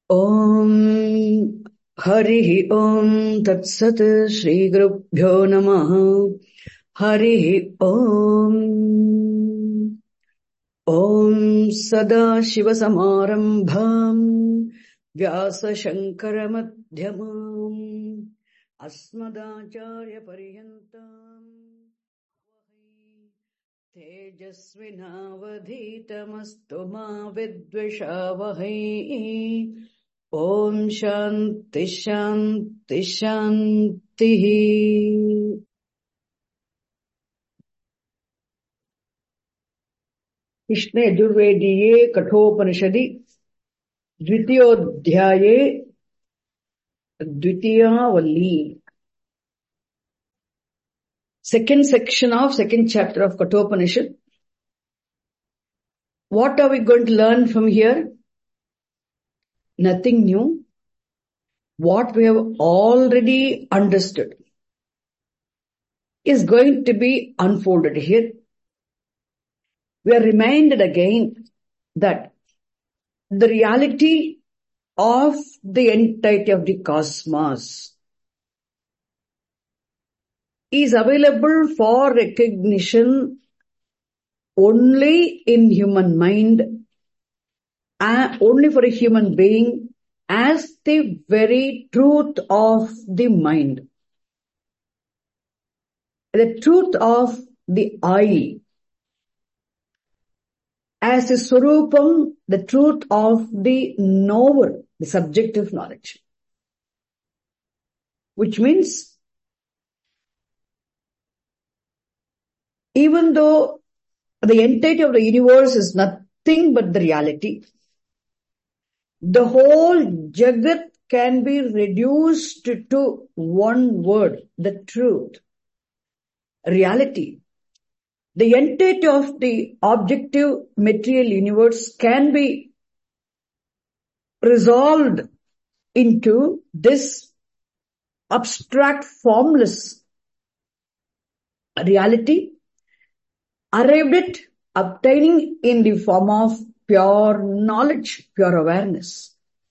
Om Harihi Om Tat Sat Shri Gurubhyo Namaha Harihi Om Om Sada Shiva Samarambham Vyasa Shankara Madhyamam Asmadacharya Pariyantam Tejasvinavadhitamastu ma vidvishavahai Om Shanti Shanti Shanti. Krishna Yajurvediye Kathopanishadi Dvitiyodhyaye Dvitiyavalli. Second section of second chapter of Kathopanishad. What are we going to learn from here? Nothing new. What we have already understood is going to be unfolded here. We are reminded again that the reality of the entirety of the cosmos is available for recognition only in human mind, only for a human being, as the very truth of the mind, the truth of the I, as the Swarupam, the truth of the knower, the subjective knowledge. Which means, even though the entirety of the universe is nothing but the reality, the whole Jagat can be reduced to one word, the truth, reality. The entirety of the objective material universe can be resolved into this abstract, formless reality, arrived at obtaining in the form of pure knowledge, pure awareness.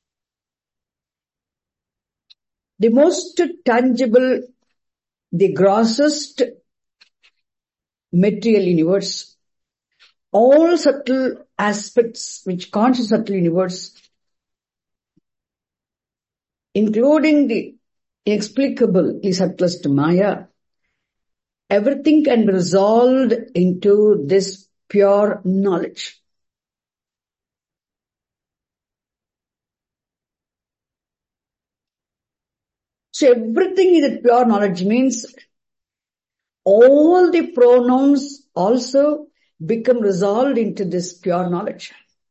The most tangible, the grossest material universe, all subtle aspects which constitute subtle universe, including the inexplicable, the subtlest Maya, everything can be resolved into this pure knowledge. So everything is a pure knowledge means all the pronouns also become resolved into this pure knowledge.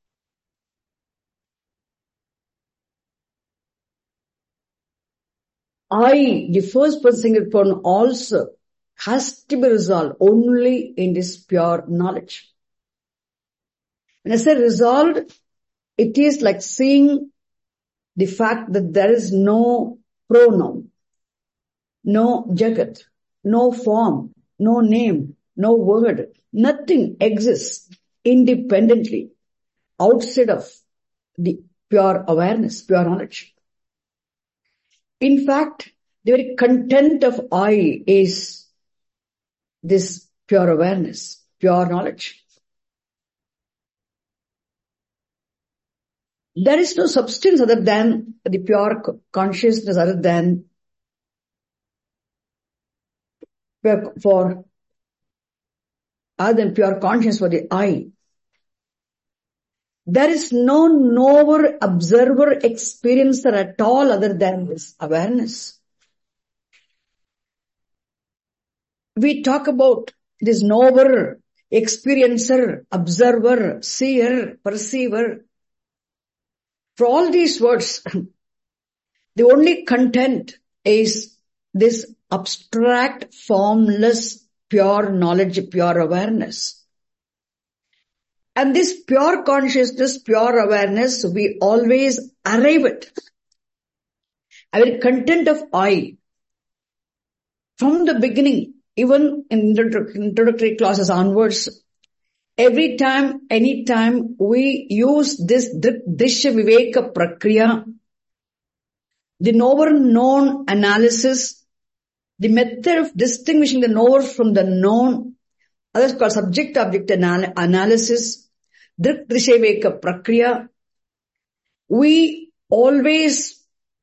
I, the first person single pronoun, also has to be resolved only in this pure knowledge. When I say resolved, it is like seeing the fact that there is no pronoun, no jagat, no form, no name, no word, nothing exists independently outside of the pure awareness, pure knowledge. In fact, the very content of I is this pure awareness, pure knowledge. There is no substance other than the pure consciousness, other than pure consciousness for the I. There is no knower, observer, experiencer at all other than this awareness. We talk about this knower, experiencer, observer, seer, perceiver. For all these words, the only content is this abstract, formless, pure knowledge, pure awareness. And this pure consciousness, pure awareness, we always arrive at. Our content of I, from the beginning, even in introductory classes onwards, Every time, anytime we use this Drishya Viveka Prakriya, the knower-known analysis, the method of distinguishing the knower from the known, that is called subject-object analysis, Drishya Viveka Prakriya, we always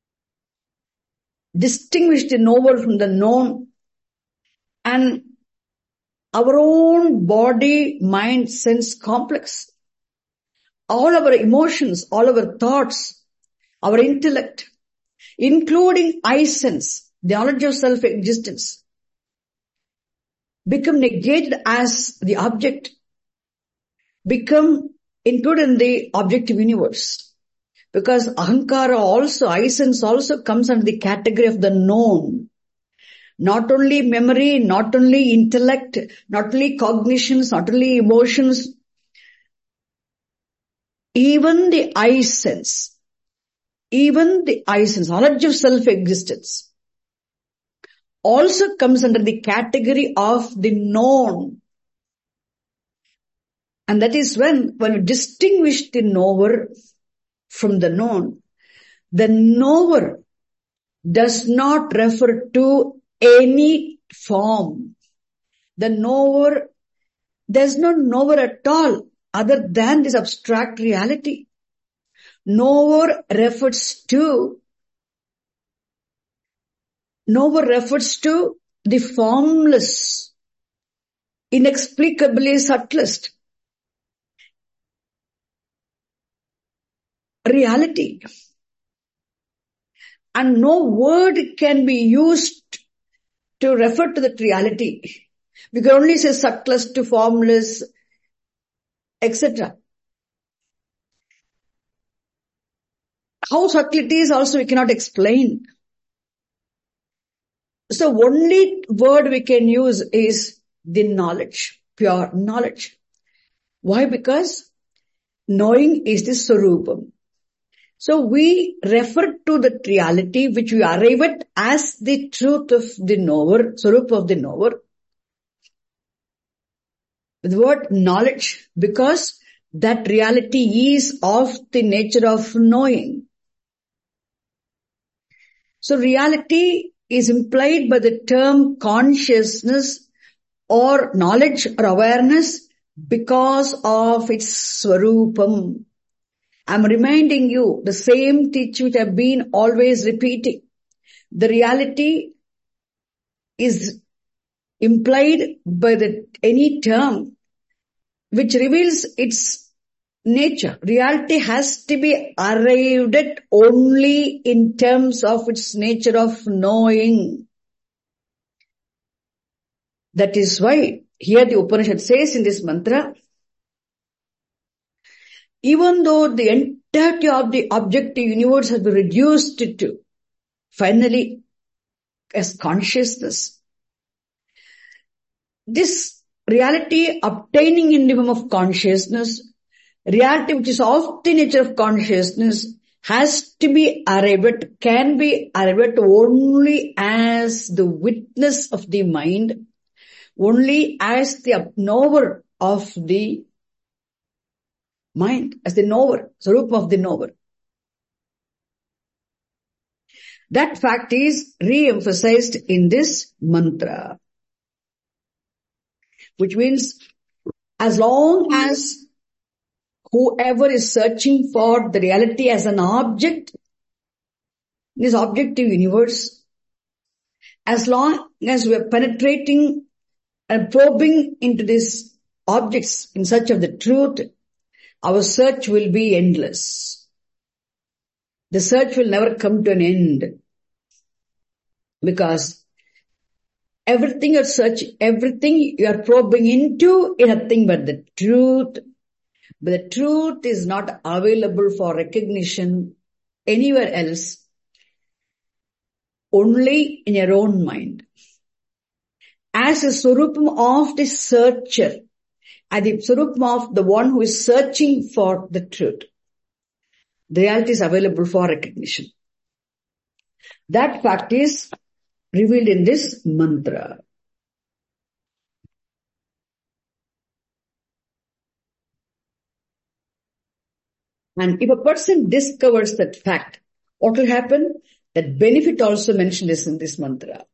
distinguish the knower from the known, and our own body, mind, sense complex, all our emotions, all our thoughts, our intellect, including I sense, the knowledge of self-existence, become negated as the object, become included in the objective universe. Because ahankara also, I sense also comes under the category of the known. Not only memory, not only intellect, not only cognitions, not only emotions, even the I sense, knowledge of self-existence also comes under the category of the known. And that is when we distinguish the knower from the knower does not refer to any form. The knower, there's no knower at all other than this abstract reality. Knower refers to the formless, inexplicably subtlest reality. And no word can be used to refer to that reality. We can only say subtlest to formless, etc. How subtle it is also we cannot explain. So only word we can use is the knowledge, pure knowledge. Why? Because knowing is the Swarupam. So we refer to that reality which we arrive at as the truth of the knower, Swarupa of the knower, with the word knowledge, because that reality is of the nature of knowing. So reality is implied by the term consciousness or knowledge or awareness because of its Swarupam. I'm reminding you the same teaching which I've been always repeating. The reality is implied by any term which reveals its nature. Reality has to be arrived at only in terms of its nature of knowing. That is why here the Upanishad says in this mantra, even though the entirety of the objective universe has been reduced to finally as consciousness, this reality obtaining in the form of consciousness, reality which is of the nature of consciousness, has to be arrived at, can be arrived at only as the witness of the mind, only as the knower of the mind, as the knower, Swarupa of the knower. That fact is re-emphasized in this mantra, which means as long as whoever is searching for the reality as an object, this objective universe, as long as we are penetrating and probing into these objects in search of the truth, our search will be endless. The search will never come to an end, because everything you're searching, everything you are probing into is nothing but the truth. But the truth is not available for recognition anywhere else, only in your own mind. As a Swarupam of the searcher, as the Swarupam of the one who is searching for the truth, the reality is available for recognition. That fact is revealed in this mantra. And if a person discovers that fact, what will happen? That benefit also mentioned is in this mantra.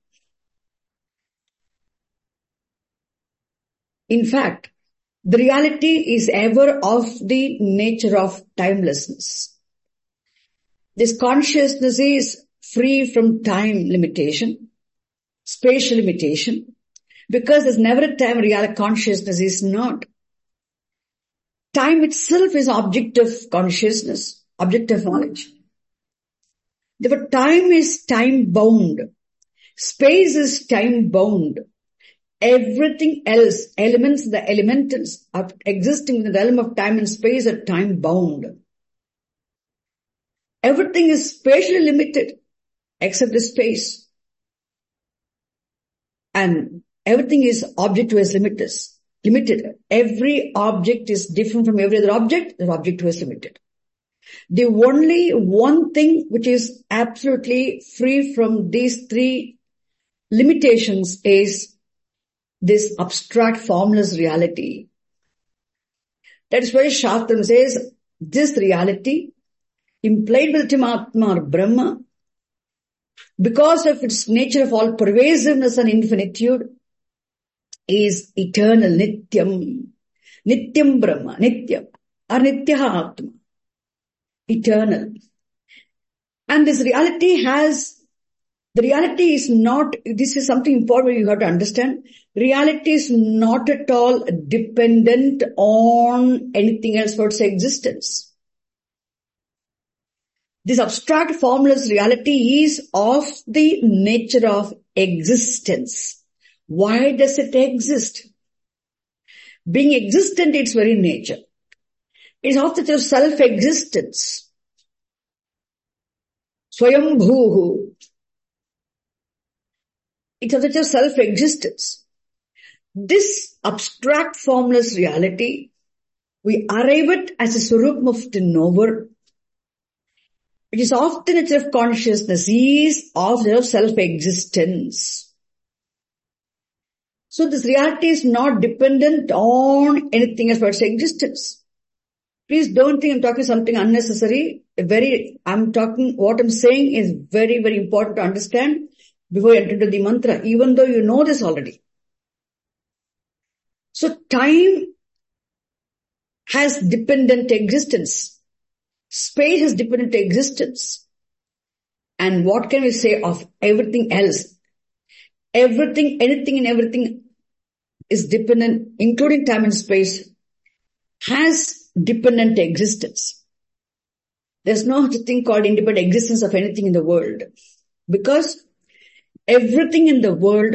In fact, the reality is ever of the nature of timelessness. This consciousness is free from time limitation, spatial limitation, because there's never a time real consciousness is not. Time itself is object of consciousness, object of knowledge. Therefore, time is time bound. Space is time bound. Everything else, elements, the elementals are existing in the realm of time and space are time bound. Everything is spatially limited except the space. And everything is object-wise limited. Every object is different from every other object. The object-wise limited. The only one thing which is absolutely free from these three limitations is this abstract formless reality. That is why Shastram says this reality implied with Ultimatma or Brahma, because of its nature of all pervasiveness and infinitude, is eternal, nityam. Nityam Brahma, nityam. Or nityaha Atma. Eternal. And this reality the reality is not, this is something important you have to understand. Reality is not at all dependent on anything else for its existence. This abstract formless reality is of the nature of existence. Why does it exist? Being existent, its very nature. It is of the nature of self-existence. Swayambhuhu. It's of the nature of self-existence. This abstract formless reality, we arrive at as a Swarup of the knower. It is of the nature of consciousness, is of the self-existence. So this reality is not dependent on anything else but its existence. Please don't think I'm talking something unnecessary. What I'm saying is very, very important to understand before you enter into the mantra, even though you know this already. So time has dependent existence. Space has dependent existence. And what can we say of everything else? Everything, anything and everything is dependent, including time and space, has dependent existence. There's no such thing called independent existence of anything in the world. Because everything in the world,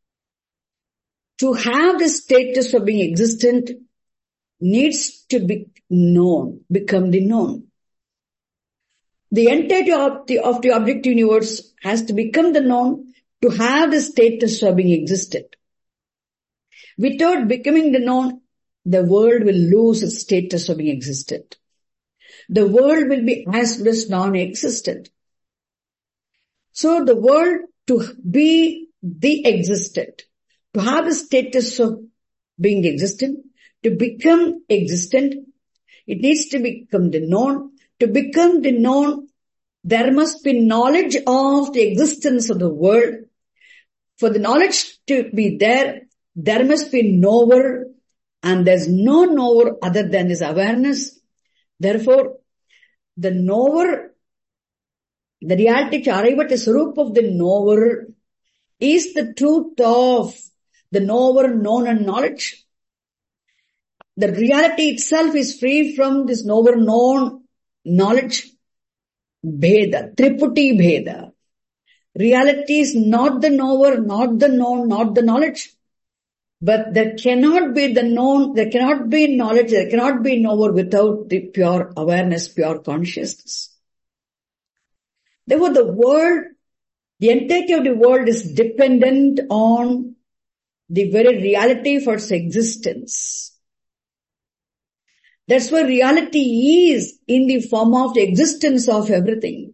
to have the status of being existent, needs to be known, become the known. The entirety of the object universe has to become the known to have the status of being existent. Without becoming the known, the world will lose its status of being existent. The world will be as good as non-existent. So the world, to be the existent, to have the status of being existent, to become existent, it needs to become the known. To become the known, there must be knowledge of the existence of the world. For the knowledge to be there must be knower, and there's no knower other than this awareness. Therefore, the knower, the reality to arrive at the Swarup of the knower is the truth of the knower, known and knowledge. The reality itself is free from this knower, known, knowledge, Bheda, Triputi Bheda. Reality is not the knower, not the known, not the knowledge. But there cannot be the known, there cannot be knowledge, there cannot be knower without the pure awareness, pure consciousness. Therefore, the world, the entirety of the world is dependent on the very reality for its existence. That's why reality is in the form of the existence of everything.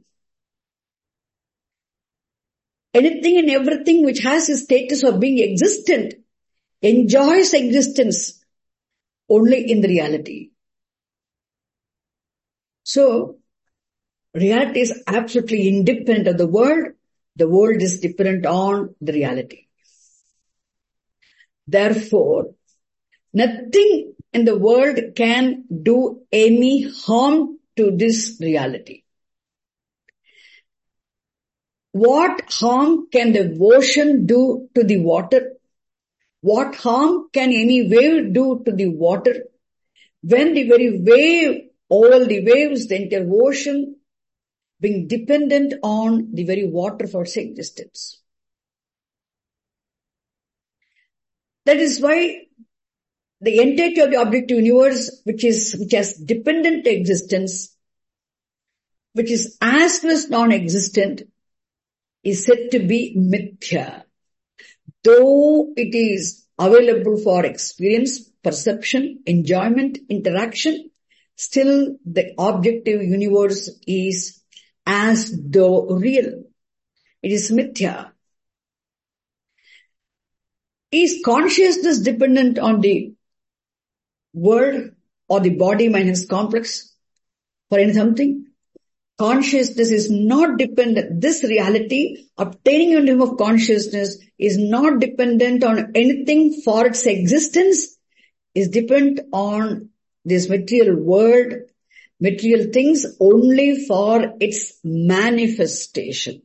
Anything and everything which has a status of being existent enjoys existence only in the reality. So, reality is absolutely independent of the world. The world is dependent on the reality. Therefore, nothing in the world can do any harm to this reality. What harm can the ocean do to the water? What harm can any wave do to the water? When the very wave, all the waves, the entire ocean, being dependent on the very water for its existence. That is why the entirety of the objective universe, which has dependent existence, which is as well as non-existent, is said to be mithya. Though it is available for experience, perception, enjoyment, interaction, still the objective universe is as though real. It is mithya. Is consciousness dependent on the world or the body-mind complex for any something? Consciousness is not dependent. This reality, obtaining a name of consciousness, is not dependent on anything for its existence, is dependent on this material world, material things only for its manifestation.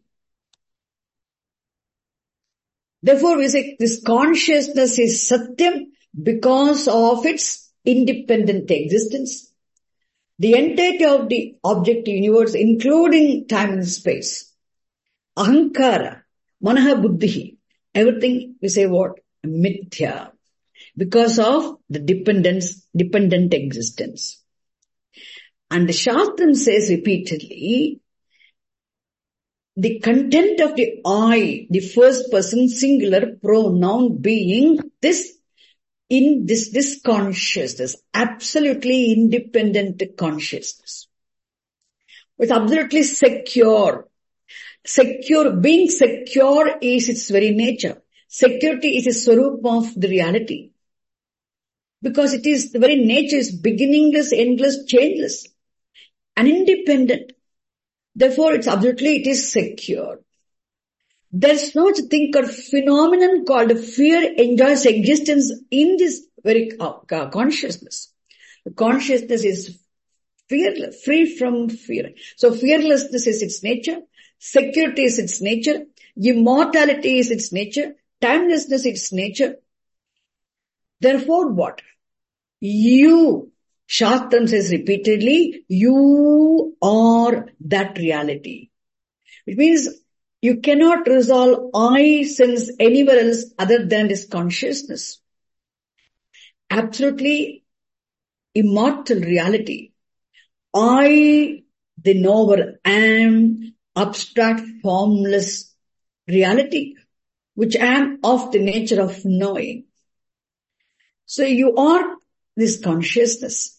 Therefore, we say this consciousness is Satyam because of its independent existence. The entirety of the objective universe, including time and space, Ahankara, Manaha Buddhi, everything we say what? Mithya. Because of the dependent existence. And the Shastram says repeatedly, the content of the I, the first person singular pronoun being this consciousness, absolutely independent consciousness. It's absolutely secure. Being secure is its very nature. Security is a swarup of the reality. Because it is, the very nature is beginningless, endless, changeless, and independent. Therefore, it is secure. There's no such thing called phenomenon called fear enjoys existence in this very consciousness. The consciousness is fearless, free from fear. So fearlessness is its nature, security is its nature, immortality is its nature, timelessness is its nature. Therefore what? You, Shastram says repeatedly, you are that reality. It means you cannot resolve I sense anywhere else other than this consciousness. Absolutely immortal reality. I, the knower, am abstract, formless reality, which am of the nature of knowing. So you are this consciousness.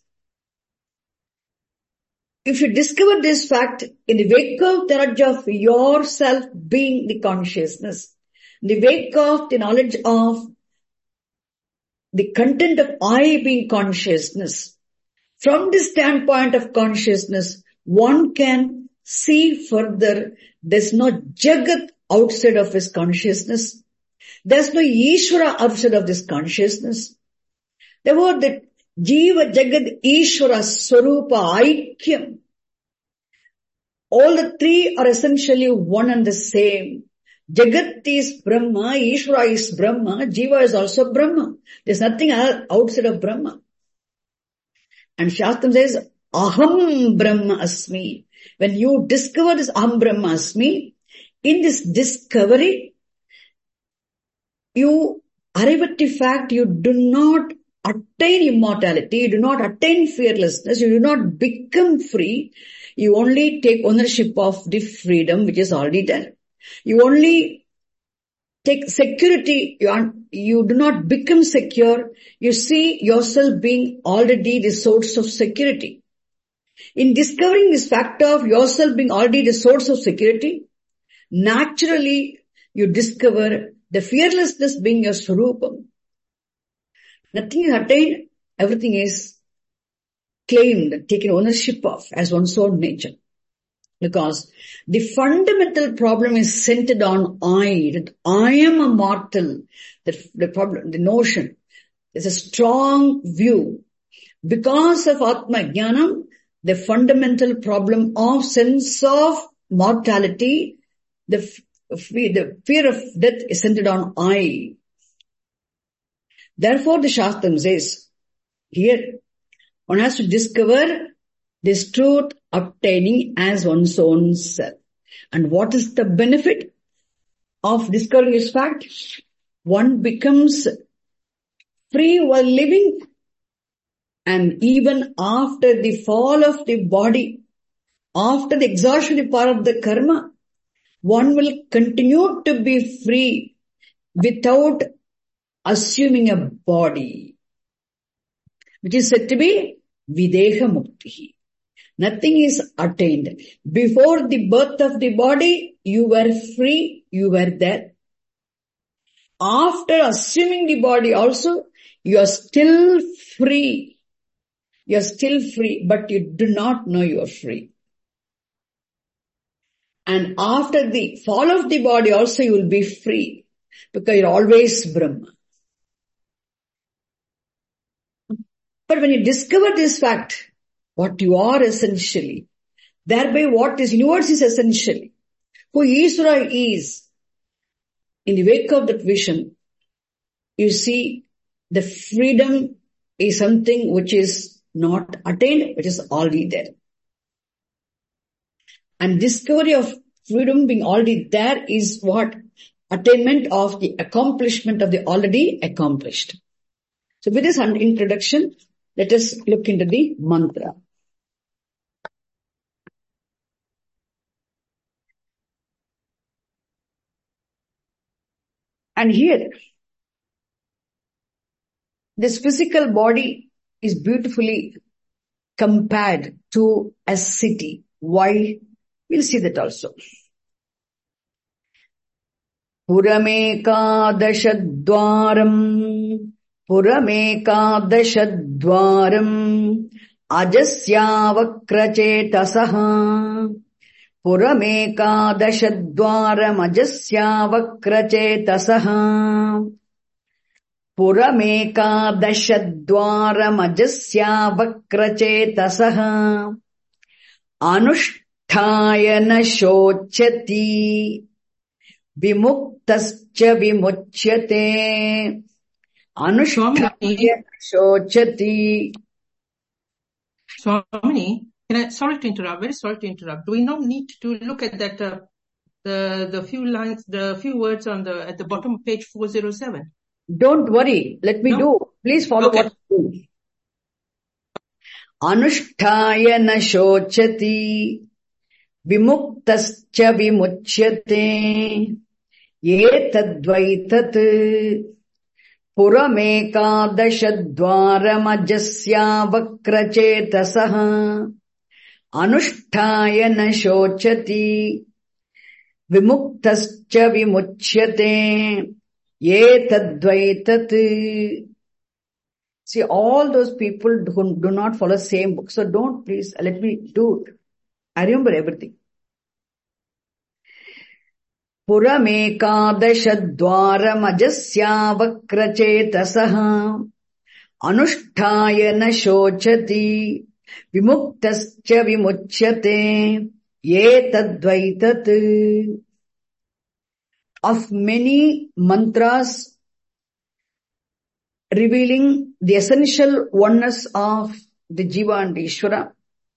If you discover this fact in the wake of the knowledge of yourself being the consciousness, in the wake of the knowledge of the content of I being consciousness, from the standpoint of consciousness, one can see further. There's no Jagat outside of his consciousness. There's no Ishvara outside of this consciousness. Therefore, the Jiva Jagat Ishvara Swarupa Aikyam, all the three are essentially one and the same. Jagat is Brahma, Ishvara is Brahma, Jiva is also Brahma. There's nothing outside of Brahma. And Shastram says, Aham Brahma Asmi. When you discover this Aham Brahma Asmi, in this discovery, you arrive at the fact you do not attain immortality, you do not attain fearlessness, you do not become free, you only take ownership of the freedom which is already there. You only take security, you do not become secure, you see yourself being already the source of security. In discovering this fact of yourself being already the source of security, naturally you discover the fearlessness being your swarupam. Nothing is attained, everything is claimed, taken ownership of as one's own nature. Because the fundamental problem is centered on I, that I am a mortal. The problem, the notion, there's a strong view. Because of Atma Jnanam, the fundamental problem of sense of mortality, the fear of death is centered on I. Therefore, the Shastram says, here, one has to discover this truth obtaining as one's own self. And what is the benefit of discovering this fact? One becomes free while living, and even after the fall of the body, after the exhaustion of part of the karma, one will continue to be free without assuming a body, which is said to be Videha Mukti. Nothing is attained. Before the birth of the body, you were free, you were there. After assuming the body also, you are still free. You are still free, but you do not know you are free. And after the fall of the body also, you will be free, because you are always Brahma. But when you discover this fact, what you are essentially, thereby what is universe is essentially, who Ishvara is, in the wake of that vision, you see the freedom is something which is not attained, which is already there. And discovery of freedom being already there is what? Attainment of the accomplishment of the already accomplished. So with this introduction, let us look into the mantra. And here, this physical body is beautifully compared to a city. Why? We'll see that also. Puramekadashadvaram ajasyavakrachetasah Puramekadashadvaram ajasyavakrachetasah Puramekadashadvaram ajasyavakrachetasah Anushtayana shochati Vimuktascha vimuchyate Anushtayana shochati. Swamini, sorry to interrupt, very sorry to interrupt. Do we now need to look at that, the few lines, the few words at the bottom of page 407? Don't worry, let me do. Please follow what I do. Anushtayana shochati Vimuktascha vimuchyate Etadvaitat Puramekadashadvaramajasya Anushtayana shochati Vimuktascha vimuchyate Etadvaitat. See, all those people who do not follow the same book. So don't, please, let me do it. I remember everything. Puramekadashadvaramajasya Anushtayana shochati Vimuktascha vimuchyate Etadvaitat. Of many mantras revealing the essential oneness of the Jiva and Ishvara,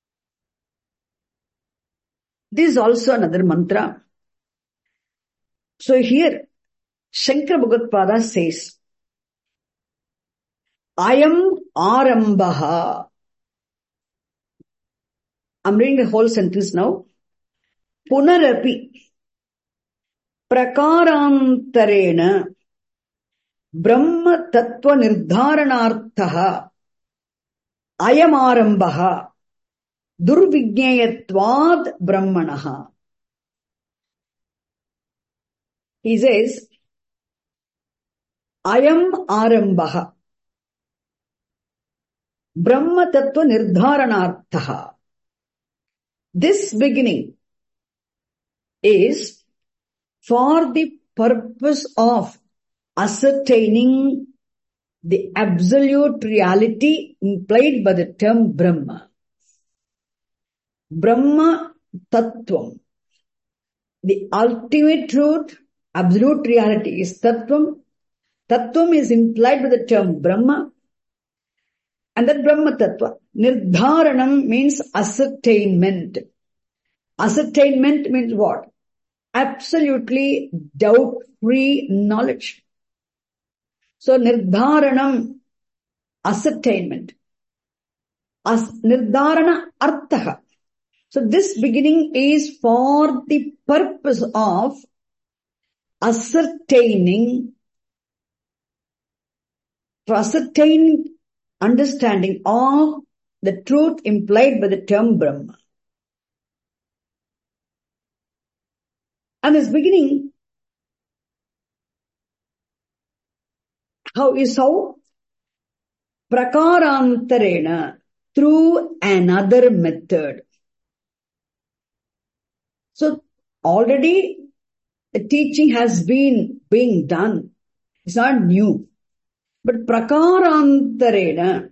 this is also another mantra. So here, Shankara Bhagavad says, Ayam Arambaha. I'm reading the whole sentence now. Punarapi Prakarantarena Brahma Tattva Nirdharanarthaha Ayam Arambaha Durvignayatvad Brahmanaha. He says, Ayam Arambaha. Brahma Tattva Nirdharanarthaha. This beginning is for the purpose of ascertaining the absolute reality implied by the term Brahma. Brahma Tattvam. The ultimate truth, absolute reality is Tattvam. Tattvam is implied by the term Brahma. And that Brahma Tattva, Nirdharanam means ascertainment. Ascertainment means what? Absolutely doubt-free knowledge. So Nirdharanam, ascertainment. Nirdharana Arthaha. So this beginning is for the purpose of ascertaining, to ascertain understanding of the truth implied by the term Brahma. And this beginning, how prakarantarena, through another method. So already the teaching has been being done. It's not new. But prakarantarena,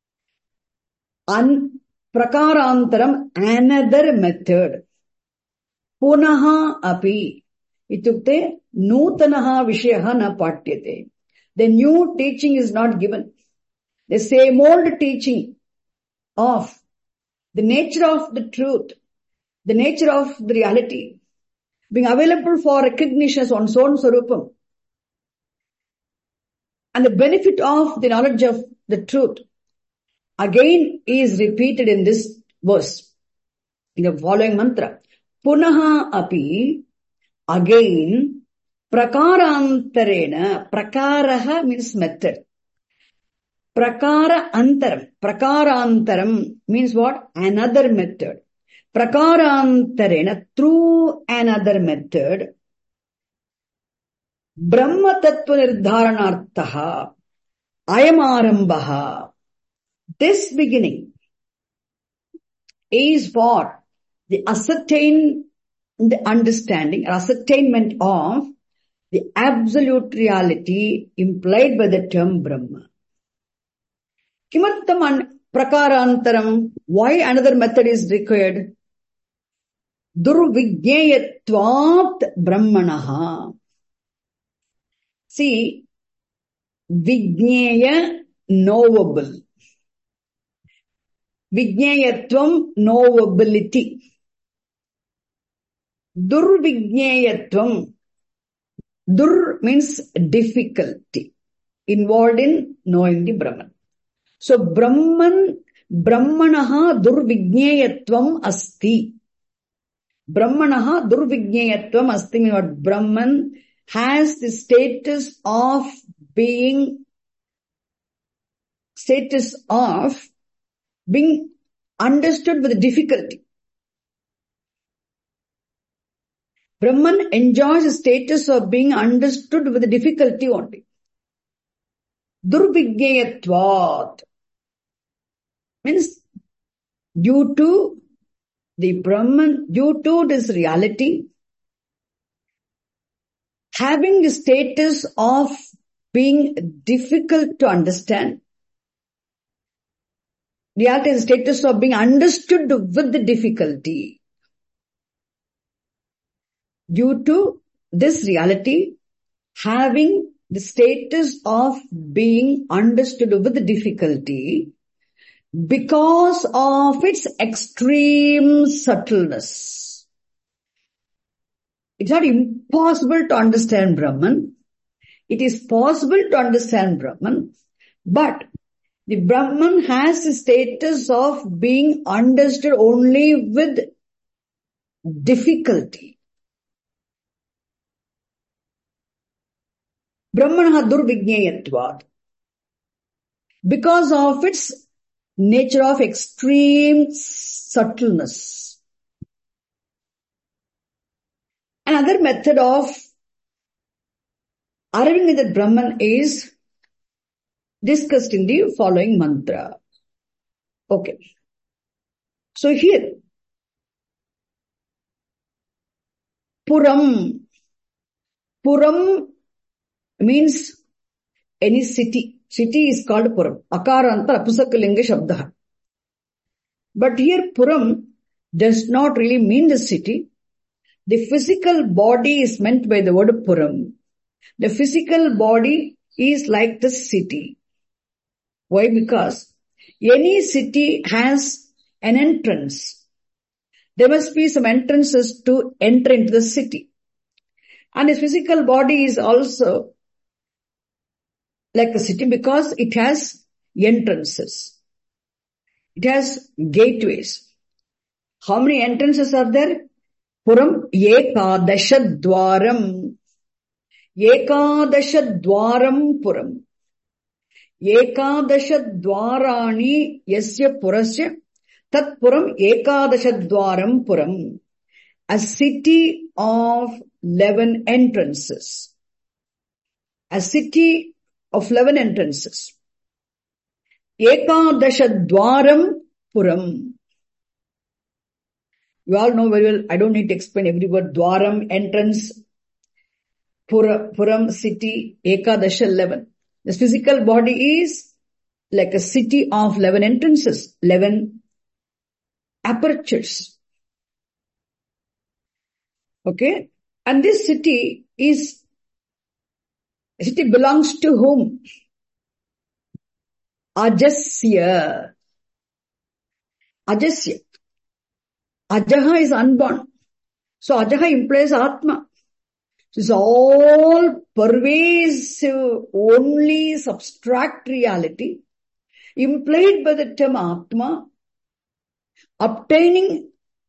prakarantaram, another method. Punaha api, itukte nutanaha vishayaha na patyate. The new teaching is not given. The same old teaching of the nature of the truth, the nature of the reality, being available for recognition on Son Sarupam, and the benefit of the knowledge of the truth, again is repeated in this verse, in the following mantra. Punaha api, again, prakarantarena, prakaraha means method. Prakara antaram means what? Another method. Prakarantarena, through another method. Brahma Tattva Nirdharanarthaha, ayam arambaha. This beginning is for the understanding or ascertainment of the absolute reality implied by the term Brahma. Kimartam prakarantaram, why another method is required? Durvigyayatvat brahmanaha. See, Vijnaya, knowable. Vijnayatvam, knowability. Durvijnayatvam. Dur means difficulty involved in knowing the Brahman. So Brahmanaha durvijnayatvam asti. Brahmanaha durvijnayatvam asti means what? Brahman has the status of being understood with difficulty. Brahman enjoys the status of being understood with difficulty only. Durvijnayatvat means due to the Brahman, due to this reality, having the status of being difficult to understand, reality is the status of being understood with the difficulty. Due to this reality, having the status of being understood with the difficulty, because of its extreme subtleness. It's not impossible to understand Brahman. It is possible to understand Brahman, but the Brahman has the status of being understood only with difficulty. Brahmanaha durvijnayatvat. Because of its nature of extreme subtleness. Another method of arriving at the Brahman is discussed in the following mantra. Okay. So here, Puram. Puram means any city. City is called Puram. Akaranta Apusakalinga Shabdaha. But here Puram does not really mean the city. The physical body is meant by the word Puram. The physical body is like the city. Why? Because any city has an entrance. There must be some entrances to enter into the city. And the physical body is also like a city because it has entrances. It has gateways. How many entrances are there? Puram Ekadasha Dwaram. Ekadasha Dwaram Puram. Ekadasha Dwarani Yasya Purasya Tat Puram Ekadasha Dwaram Puram. A city of 11 entrances. A city of 11 entrances. Ekadasha Dwaram Puram. You all know very well, I don't need to explain every word. Dwaram, entrance, Puram, city, Ekadasha, 11. The physical body is like a city of 11 entrances, 11 apertures. Okay? And this city belongs to whom? Ajasya. Ajasya. Ajaha is unborn. So Ajaha implies Atma. It's all pervasive, only substract reality implied by the term Atma, obtaining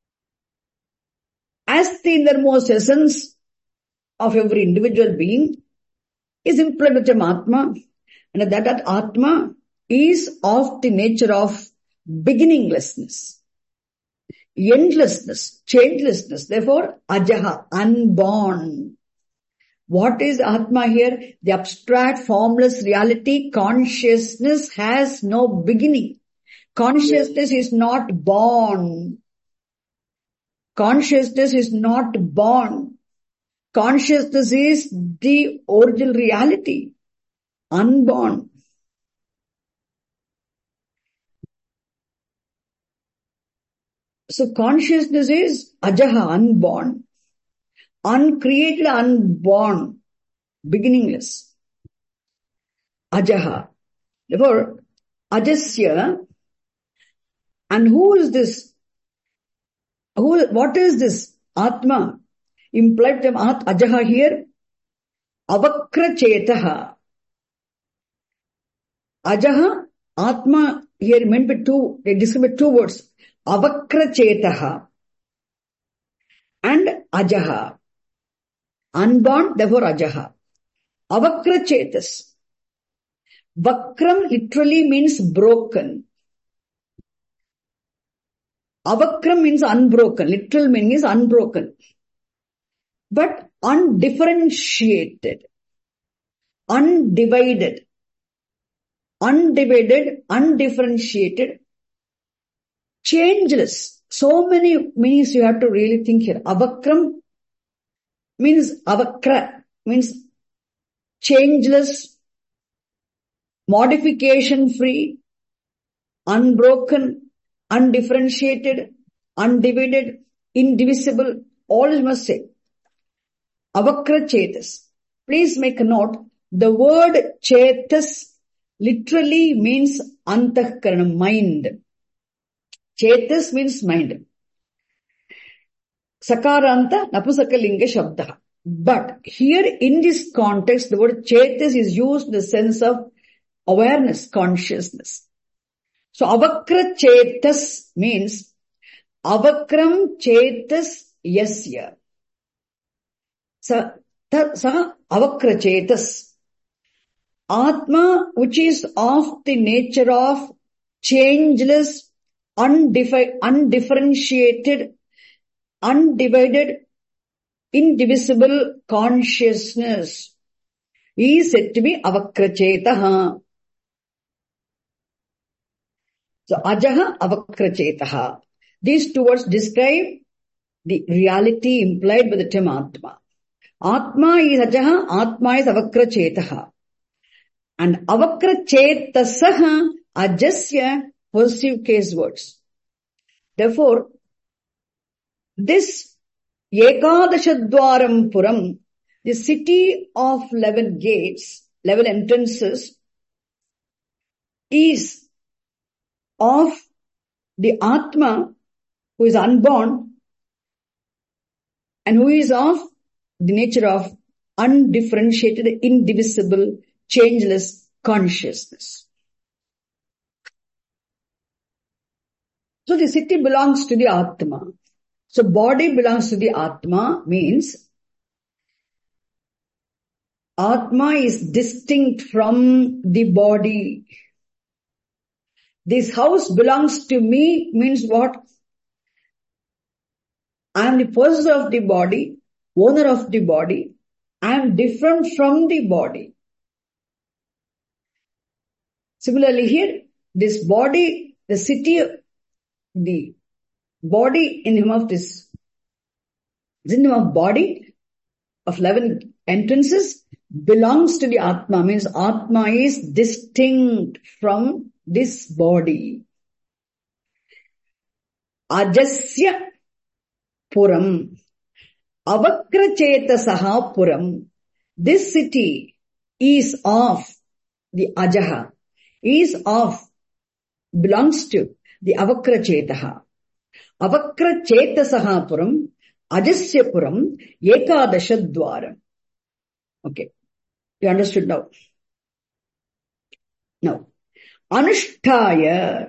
as the innermost essence of every individual being is implied by the term Atma, and that Atma is of the nature of beginninglessness, endlessness, changelessness. Therefore, Ajaha, unborn. What is Atma here? The abstract, formless reality. Consciousness has no beginning. Consciousness is not born. Consciousness is not born. Consciousness is the original reality. Unborn. So consciousness is Ajaha, unborn. Uncreated, unborn, beginningless. Ajaha. Therefore, Ajasya. And who is this? What is this? Atma. Implied term Ajaha here. Avakra Chetaha. Ajaha, Atma here meant by they describe two words. Avakra Chetaha and Ajaha. Unborn, therefore Ajaha. Avakra Chetas. Vakram literally means broken. Avakram means unbroken. Literal meaning is unbroken. But undifferentiated. Undivided. Undifferentiated. Changeless. So many meanings you have to really think here. Avakram means avakra, means changeless, modification free, unbroken, undifferentiated, undivided, indivisible, all you must say. Avakra Chetas. Please make a note. The word Chetas literally means Antahkarana, mind. Chetas means mind. Sakaranta Napusakalinga Shabda. But here in this context, the word Chetas is used in the sense of awareness, consciousness. So Avakra Chetas means Avakram Chetas Yasya. Sa Avakra Chetas. Atma, which is of the nature of changeless, undifferentiated, undivided, indivisible consciousness, is said to be Avakra Chetaha. So ajaha avakrachetaha. These two words describe the reality implied by the term Atma. Atma is ajaha, Atma is avakrachetaha. And avakrachetasaha ajasya possessive case words. Therefore, this Ekadashadwaram Puram, the city of 11 gates, 11 entrances, is of the Atma who is unborn and who is of the nature of undifferentiated, indivisible, changeless consciousness. So the city belongs to the Atma. So body belongs to the Atma means Atma is distinct from the body. This house belongs to me means what? I am the possessor of the body, owner of the body. I am different from the body. Similarly here, this body, the city, the body in the name of this, in the name of body of 11 entrances belongs to the Atma, means Atma is distinct from this body. Ajasya Puram, Avakrachetasaha Puram. This city is of the Ajaha, is of, belongs to the Avakrachetaha. Avakrachetasaha Puram, Ajasya Puram, Ekadashadwaram. Okay. You understood now? Now, Anushtaya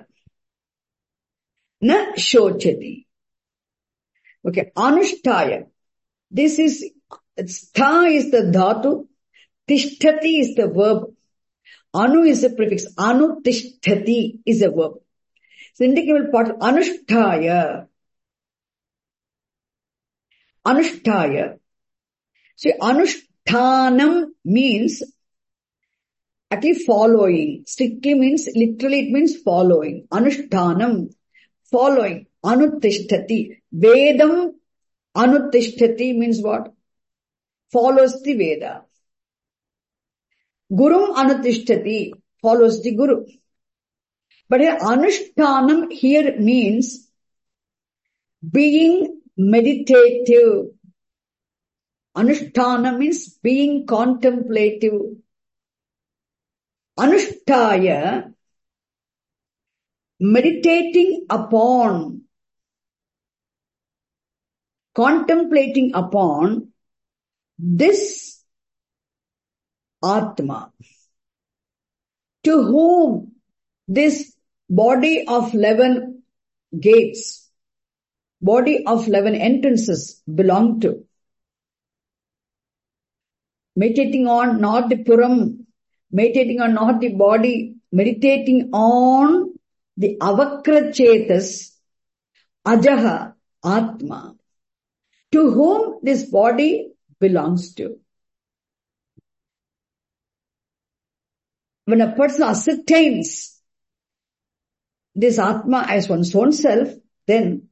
na shochati. Okay, Anushtaya. This is, stha is the dhatu, tishtati is the verb, anu is the prefix, anu tishtati is a verb. So indicable part of Anushtaya. Anushtaya. See, Anushtanam means actually following. Strictly means, literally it means following. Anushtanam, following. Anuttishtati. Vedam anuttishtati means what? Follows the Veda. Gurum anuttishtati, follows the Guru. But here Anushtanam here means being meditative. Anushtana means being contemplative. Anushtaya, meditating upon, contemplating upon this Atma, to whom this body of 11 gates, body of 11 entrances belong to. Meditating on not the Puram, meditating on not the body, meditating on the Avakrachetas, Ajaha, Atma, to whom this body belongs to. When a person ascertains this Atma as one's own self, then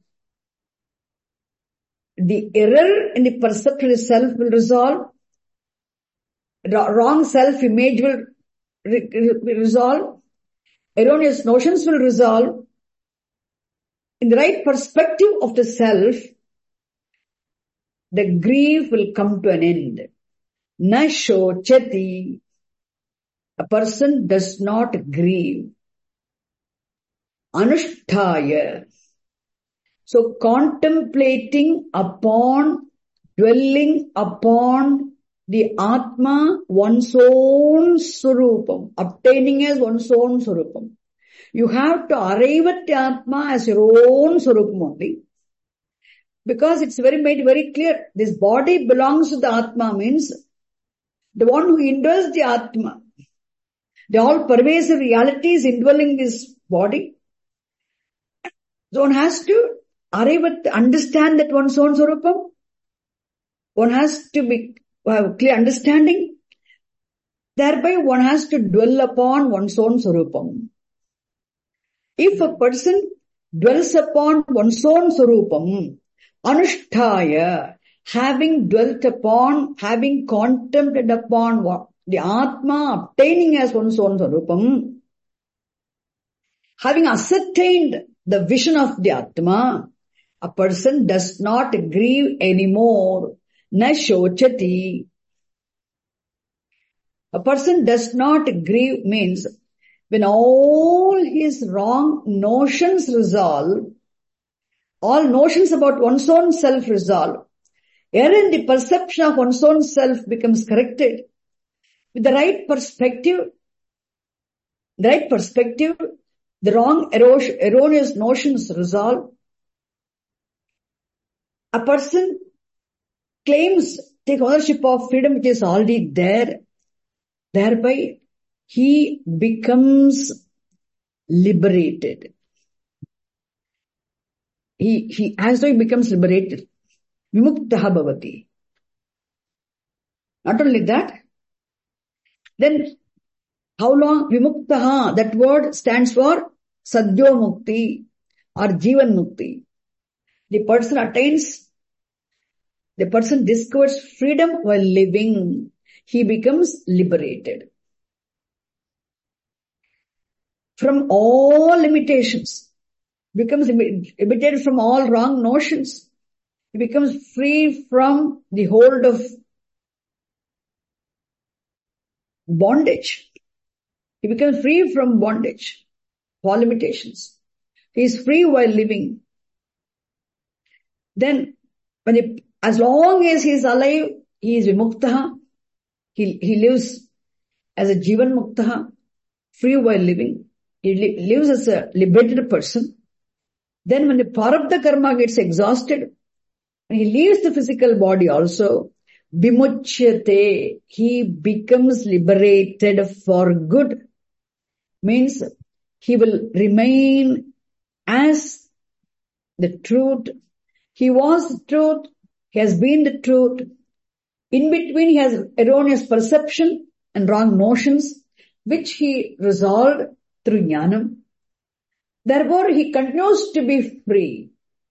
the error in the perceptual self will resolve, wrong self-image will resolve, erroneous notions will resolve. In the right perspective of the self, the grief will come to an end. Na shochati. A person does not grieve. Anushtaya. So contemplating upon, dwelling upon the Atma, one's own Surupam, obtaining as one's own Surupam. You have to arrive at the Atma as your own Surupam only. Because it's made very clear, this body belongs to the Atma means the one who indwells the Atma. The all-pervasive reality is indwelling this body. So one has to arrive at, understand that one's own Surupam. One has to have clear understanding. Thereby one has to dwell upon one's own Surupam. If a person dwells upon one's own Swarupam, Anushtaya, having dwelt upon, having contemplated upon what the Atma obtaining as one's own Swarupam, having ascertained the vision of the Atma, a person does not grieve anymore. Na shochati. A person does not grieve means when all his wrong notions resolve, all notions about one's own self resolve, wherein the perception of one's own self becomes corrected, with the right perspective, the wrong erroneous notions resolve, a person take ownership of freedom which is already there, thereby he becomes liberated. As though he becomes liberated. Vimuktaha bhavati. Not only that, then how long vimuktaha, that word stands for sadyo mukti or jivan mukti. The person discovers freedom while living. He becomes liberated from all limitations, becomes liberated from all wrong notions. He becomes free from the hold of bondage. He becomes free from bondage, all limitations. He is free while living. Then, as long as he is alive, he is vimuktaha. He lives as a jivan muktaha, free while living. He lives as a liberated person. Then when the prarabdha karma gets exhausted, when he leaves the physical body also, vimuchyate, he becomes liberated for good. Means he will remain as the truth. He was the truth. He has been the truth. In between, he has erroneous perception and wrong notions, which he resolved through jnanam. Therefore, he continues to be free.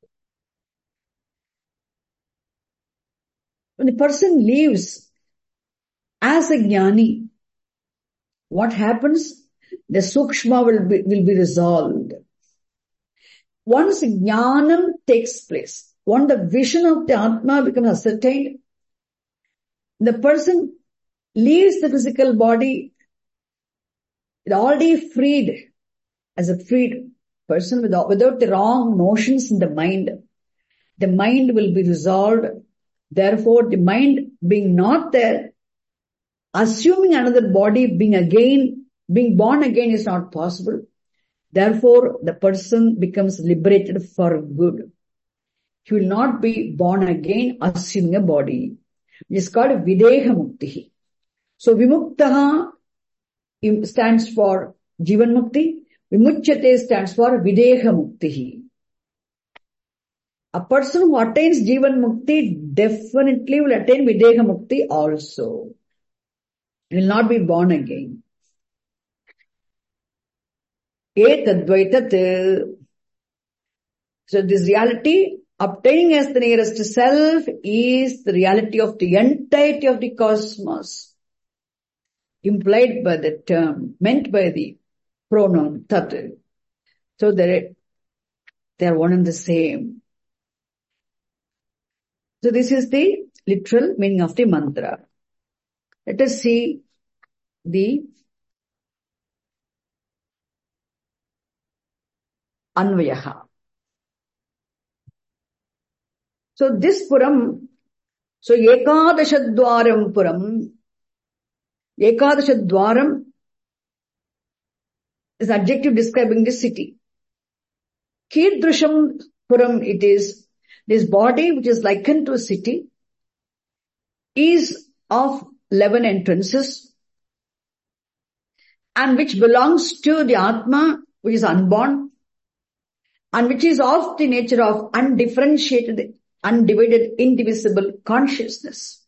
When the person lives as a jnani, what happens? The sukshma will be resolved. Once jnanam takes place, once the vision of the Atma becomes ascertained, the person leaves the physical body already freed, as a freed person without the wrong notions in the mind. The mind will be resolved. Therefore, the mind being not there, assuming another body being born again is not possible. Therefore, the person becomes liberated for good. He will not be born again assuming a body. It is called videha mukti. So vimuktaha stands for jivan mukti. Vimuchyate stands for videha mukti. A person who attains jivan mukti definitely will attain videha mukti also. He will not be born again. Etadvaitat. So this reality, obtaining as the nearest self, is the reality of the entirety of the cosmos, implied by the term, meant by the pronoun tat. So they are one and the same. So this is the literal meaning of the mantra. Let us see the Anvayaha. So this Puram, so Ekadashadwaram Puram, Ekadashadwaram is adjective describing the city. Kidrusham Puram, it is this body which is likened to a city, is of 11 entrances and which belongs to the Atma which is unborn and which is of the nature of undifferentiated, undivided, indivisible consciousness.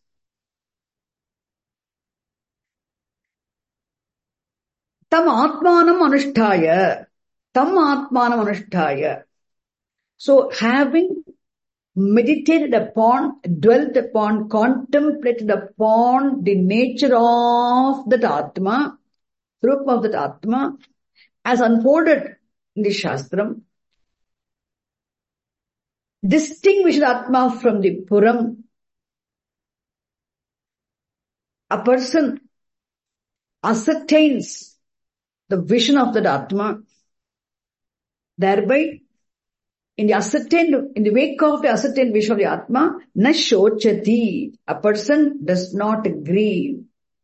Tam Atmanam Anushtaya. Tam Atmanam Anushtaya. So having meditated upon, dwelt upon, contemplated upon the nature of that Atma, Rupa of that Atma, as unfolded in the Shastram, distinguished Atma from the Puram, a person ascertains the vision of that Atma, thereby in the wake of the ascertained vision of the Atma, na shochati, a person does not grieve.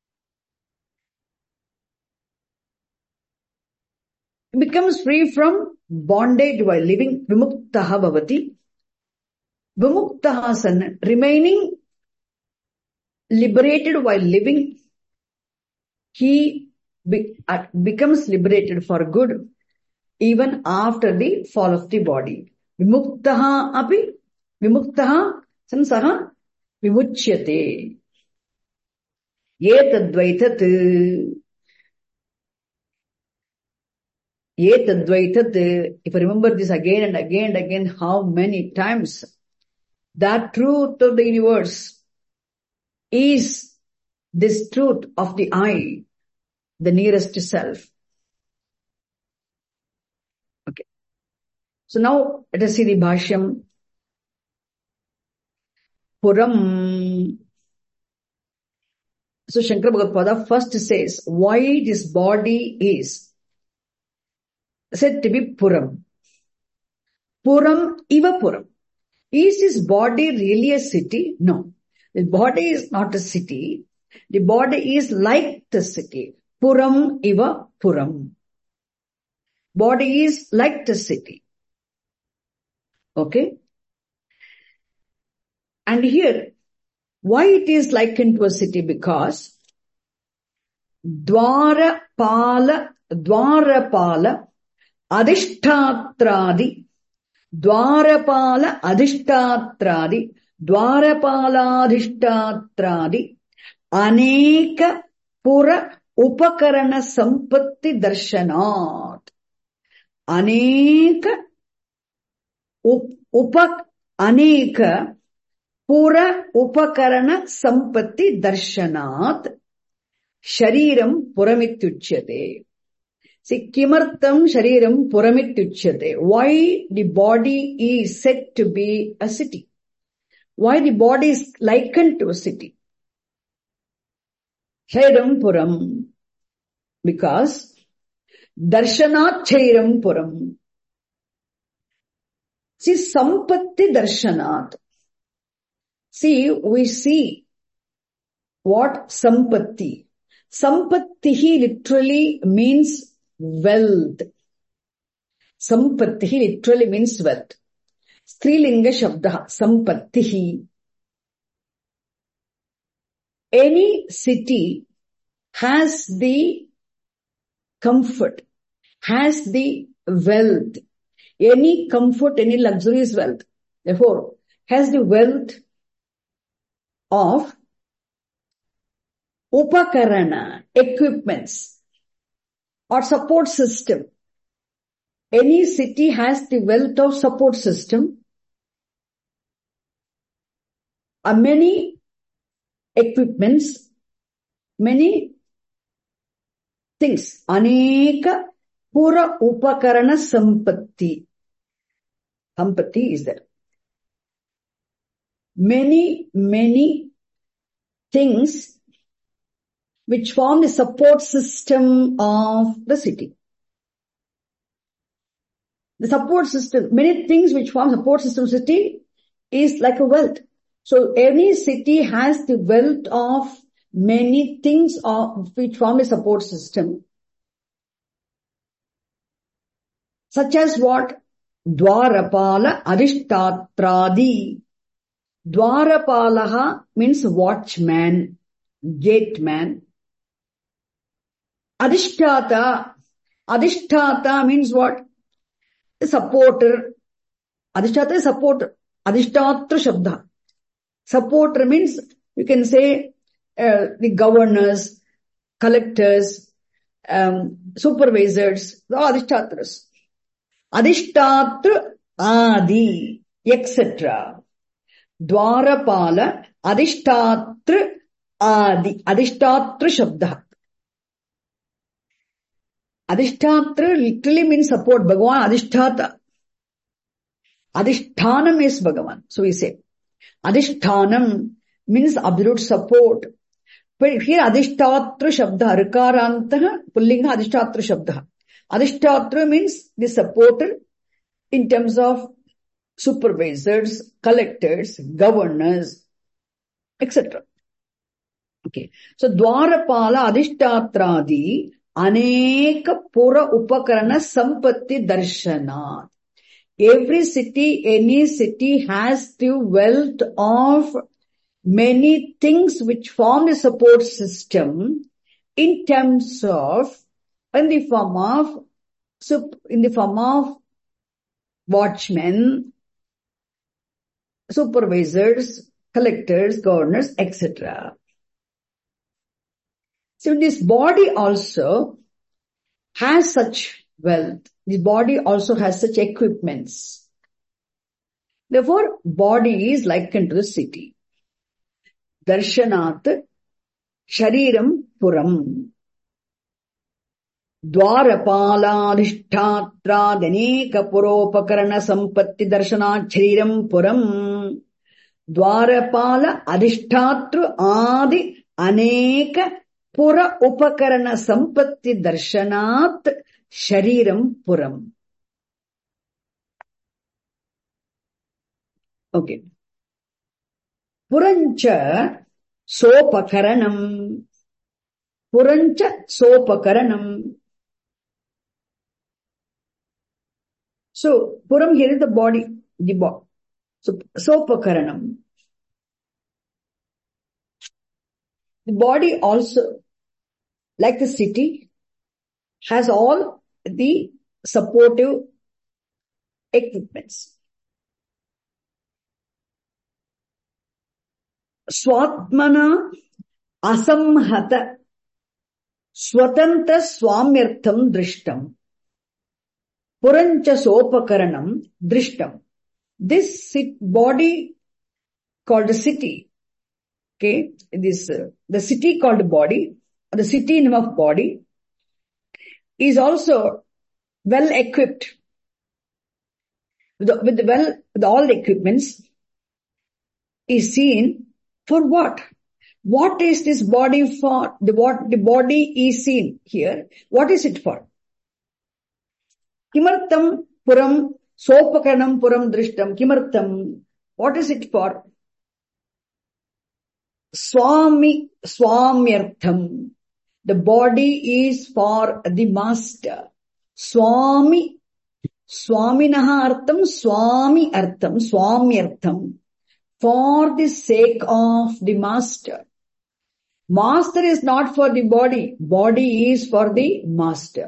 He becomes free from bondage while living, vimuktaha bhavati. Vimuktaha san, remaining liberated while living, he becomes liberated for good, even after the fall of the body. Vimuktaha api, vimuktaha sansaha vimuchyate. Yetadvaitat. If I remember this again and again and again, how many times, that truth of the universe is this truth of the I, the nearest self. Okay. So now let us see the Bhashyam. Puram. So Shankara Bhagavad first says why this body is said to be Puram. Puram iva Puram. Is this body really a city? No. The body is not a city. The body is like the city. Puram iva Puram. Body is like the city. Okay? And here, why it is likened to a city? Because Dwarapala Adhishtatradi Dwarapaladhishtatradi Aneka Pura Upakarana Sampatti Darshanat. Aneka Pura Upakarana Sampatti Darshanat Shariram Puramityuchyate. See, Kimartam Shariram Puramityuchyate. Why the body is said to be a city? Why the body is likened to a city? Shairam Puram. Because Darshanat Shairam Puram. See, Sampatti Darshanat. See, we see what Sampatti. Sampattihi literally means wealth. Sampattihi literally means wealth. Strilinga Shabda, Sampattihi. Any city has the comfort, has the wealth. Any comfort, any luxury is wealth. Therefore, has the wealth of upakarana, equipments, or support system. Any city has the wealth of support system. Many equipments, many things. Aneka pura upakarana sampatti. Sampatti is there. Many things which form the support system of the city. The support system, many things which form support system of the city is like a wealth. So any city has the wealth of many things which form a support system. Such as what? Dwarapala Adhishtatradi. Dwarapalaha means watchman, gateman. Adhishtata means what? A supporter. Adhishtata is supporter. Adhishtatra Shabda. Supporter means, you can say, the governors, collectors, supervisors, the adhishtatras. Adhishtatra Adi, etc. Dwarapala Adhishtatra Adi. Adhishtatra Shabda. Adhishtatra literally means support. Bhagavan Adhishtata. Adhishthanam is Bhagavan. So we say Adhishthanam means absolute support. But here Adhishtatra Shabda, Rikarantah, Pullinga Adhishtatra Shabda. Adhishtatra means the supporter in terms of supervisors, collectors, governors, etc. Okay. So Dwarapala Adhishtatradi Aneka Pura Upakarana Sampatti Darshana. Every city, any city has the wealth of many things which form a support system in terms of, in the form of watchmen, supervisors, collectors, governors, etc. So this body also has such wealth. The body also has such equipments. Therefore, body is likened to the city. Darshanat Shariram Puram. Dwarapala Adhishtatra Daneka Puropakarana Sampatti Darshanat Shariram Puram. Dwarapala Adhishtatra Adi Aneka Pura Upakarana Sampatti Darshanat Shariram Puram. Okay. Purancha Sopakaranam. Purancha Sopakaranam. So, Puram here is the body, So, Sopakaranam. The body also, like the city, has all the supportive equipments. Swatmana Asamhata Swatanta Swamyartham Drishtam Purancha Sopakaranam Drishtam. This body called the city, okay, the city called body, the city name of body, is also well equipped with all the equipments, is seen for what? What is this body for? What the body is seen here. What is it for? Kimartam Puram Sopakaranam Puram Drishtam. Kimartam. What is it for? Swamyartham. The body is for the master. Swami. Swaminaha artham. Swami artham. Swamyartham. For the sake of the master. Master is not for the body. Body is for the master.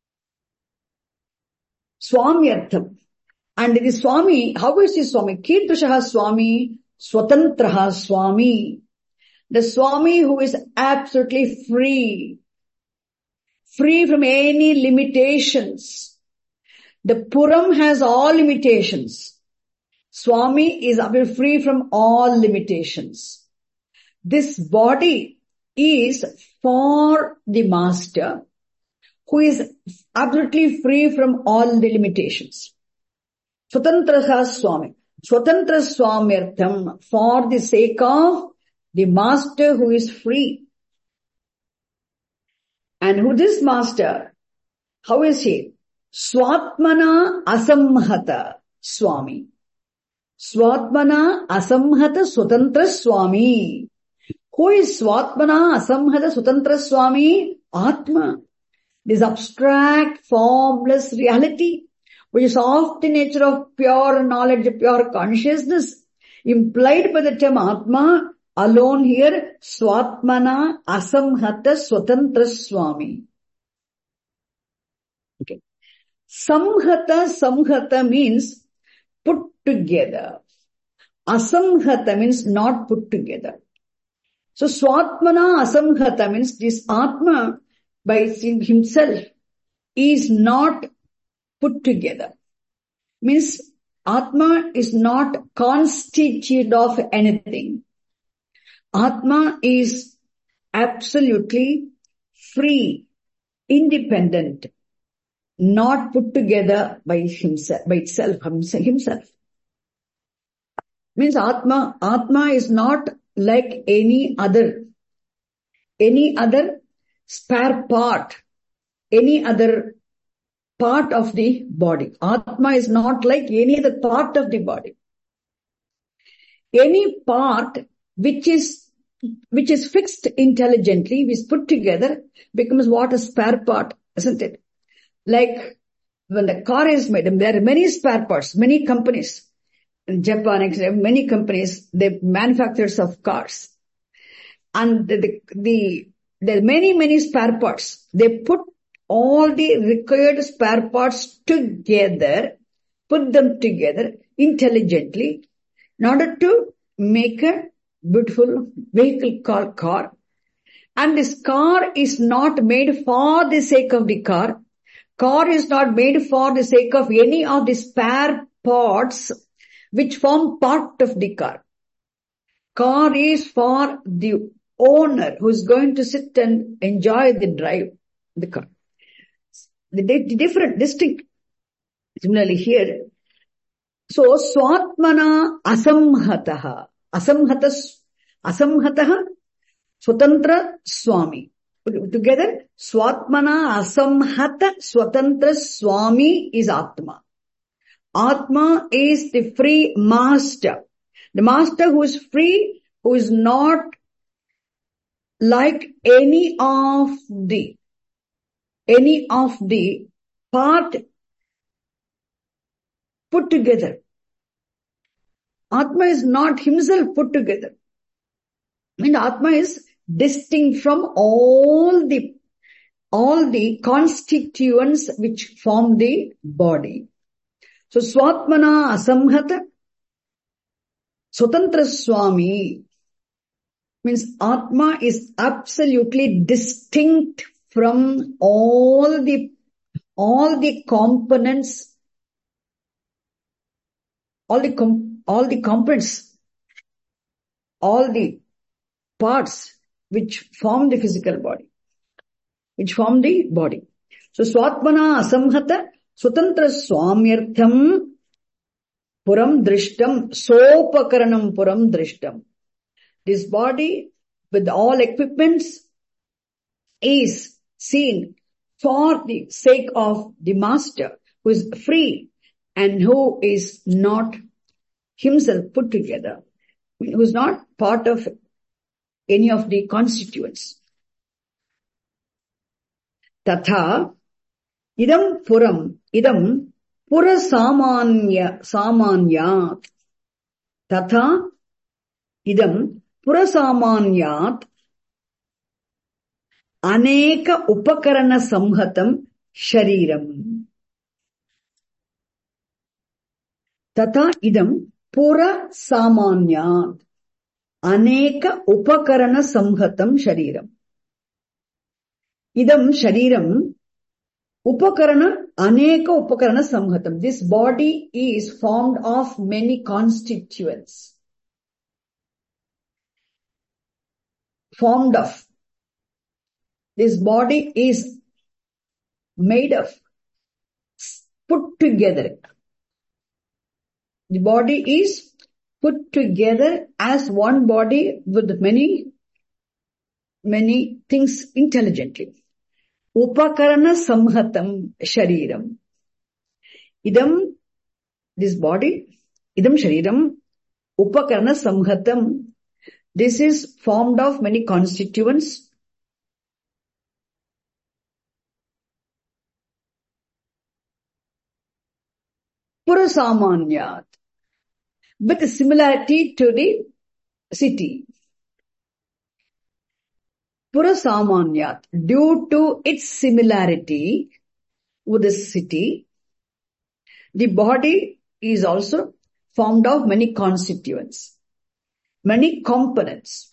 Swamyartham. And the Swami, how is the Swami? Kirtushaha Swami, Swatantraha Swami. The Swami who is absolutely free from any limitations. The Puram has all limitations. Swami is free from all limitations. This body is for the master who is absolutely free from all the limitations. Swatantraha Swami. Swatantra Swamyartham, for the sake of the master who is free. And who this master? How is he? Swatmana Asamhata Swami. Swatmana Asamhata Swatantra Swami. Who is Swatmana Asamhata Swatantra Swami? Atma. This abstract, formless reality, which is of the nature of pure knowledge, pure consciousness, implied by the term Atma, alone here, Swatmana Asamhata Swatantra Swami. Okay. Samhata means put together. Asamhata means not put together. So Swatmana Asamhata means this Atma by himself is not put together. Means Atma is not constituted of anything. Atma is absolutely free, independent, not put together by himself. Means Atma is not like any other spare part, any other part of the body. Atma is not like any other part of the body. Any part which is fixed intelligently, is put together, becomes what? A spare part, isn't it? Like when the car is made, there are many spare parts, many companies. In Japan, many companies, they manufacturers of cars. And there are many spare parts. They put all the required spare parts together, put them together intelligently in order to make a beautiful vehicle called car. And this car is not made for the sake of the car. Car is not made for the sake of any of the spare parts which form part of the car. Car is for the owner who is going to sit and enjoy the drive, the car. The different, distinct. Similarly here, so swatmana asamhataha. Asamhataha swatantra swami. Together, swatmana asamhata swatantra swami is Atma. Atma is the free master. The master who is free, who is not like any of the part put together. Atma is not himself put together. I mean, Atma is distinct from all the constituents which form the body. So, swatmana asamhata swatantra swami means Atma is absolutely distinct from all the components, all the components, all the parts which form the physical body, which form the body. So, swatmana asamhata swatantra swamyartham puram drishtam sopakaranam puram drishtam. This body with all equipments is seen for the sake of the master who is free and who is not himself put together, who is not part of any of the constituents. Tatha idam pura samanyat. Tatha idam pura samanyat aneka upakarana samhatam shariram. Tata idam pura samanyat aneka upakarana samhatam shariram. Idam shariram upakarana aneka upakarana samhatam. This body is formed of many constituents. Formed of. This body is made of, put together. The body is put together as one body with many things intelligently. Upakarana samhatam shariram. Idam, this body, idam shariram, upakarana samhatam. This is formed of many constituents. Purasamanyat, with a similarity to the city. Purasamanyat, due to its similarity with the city, the body is also formed of many constituents, many components.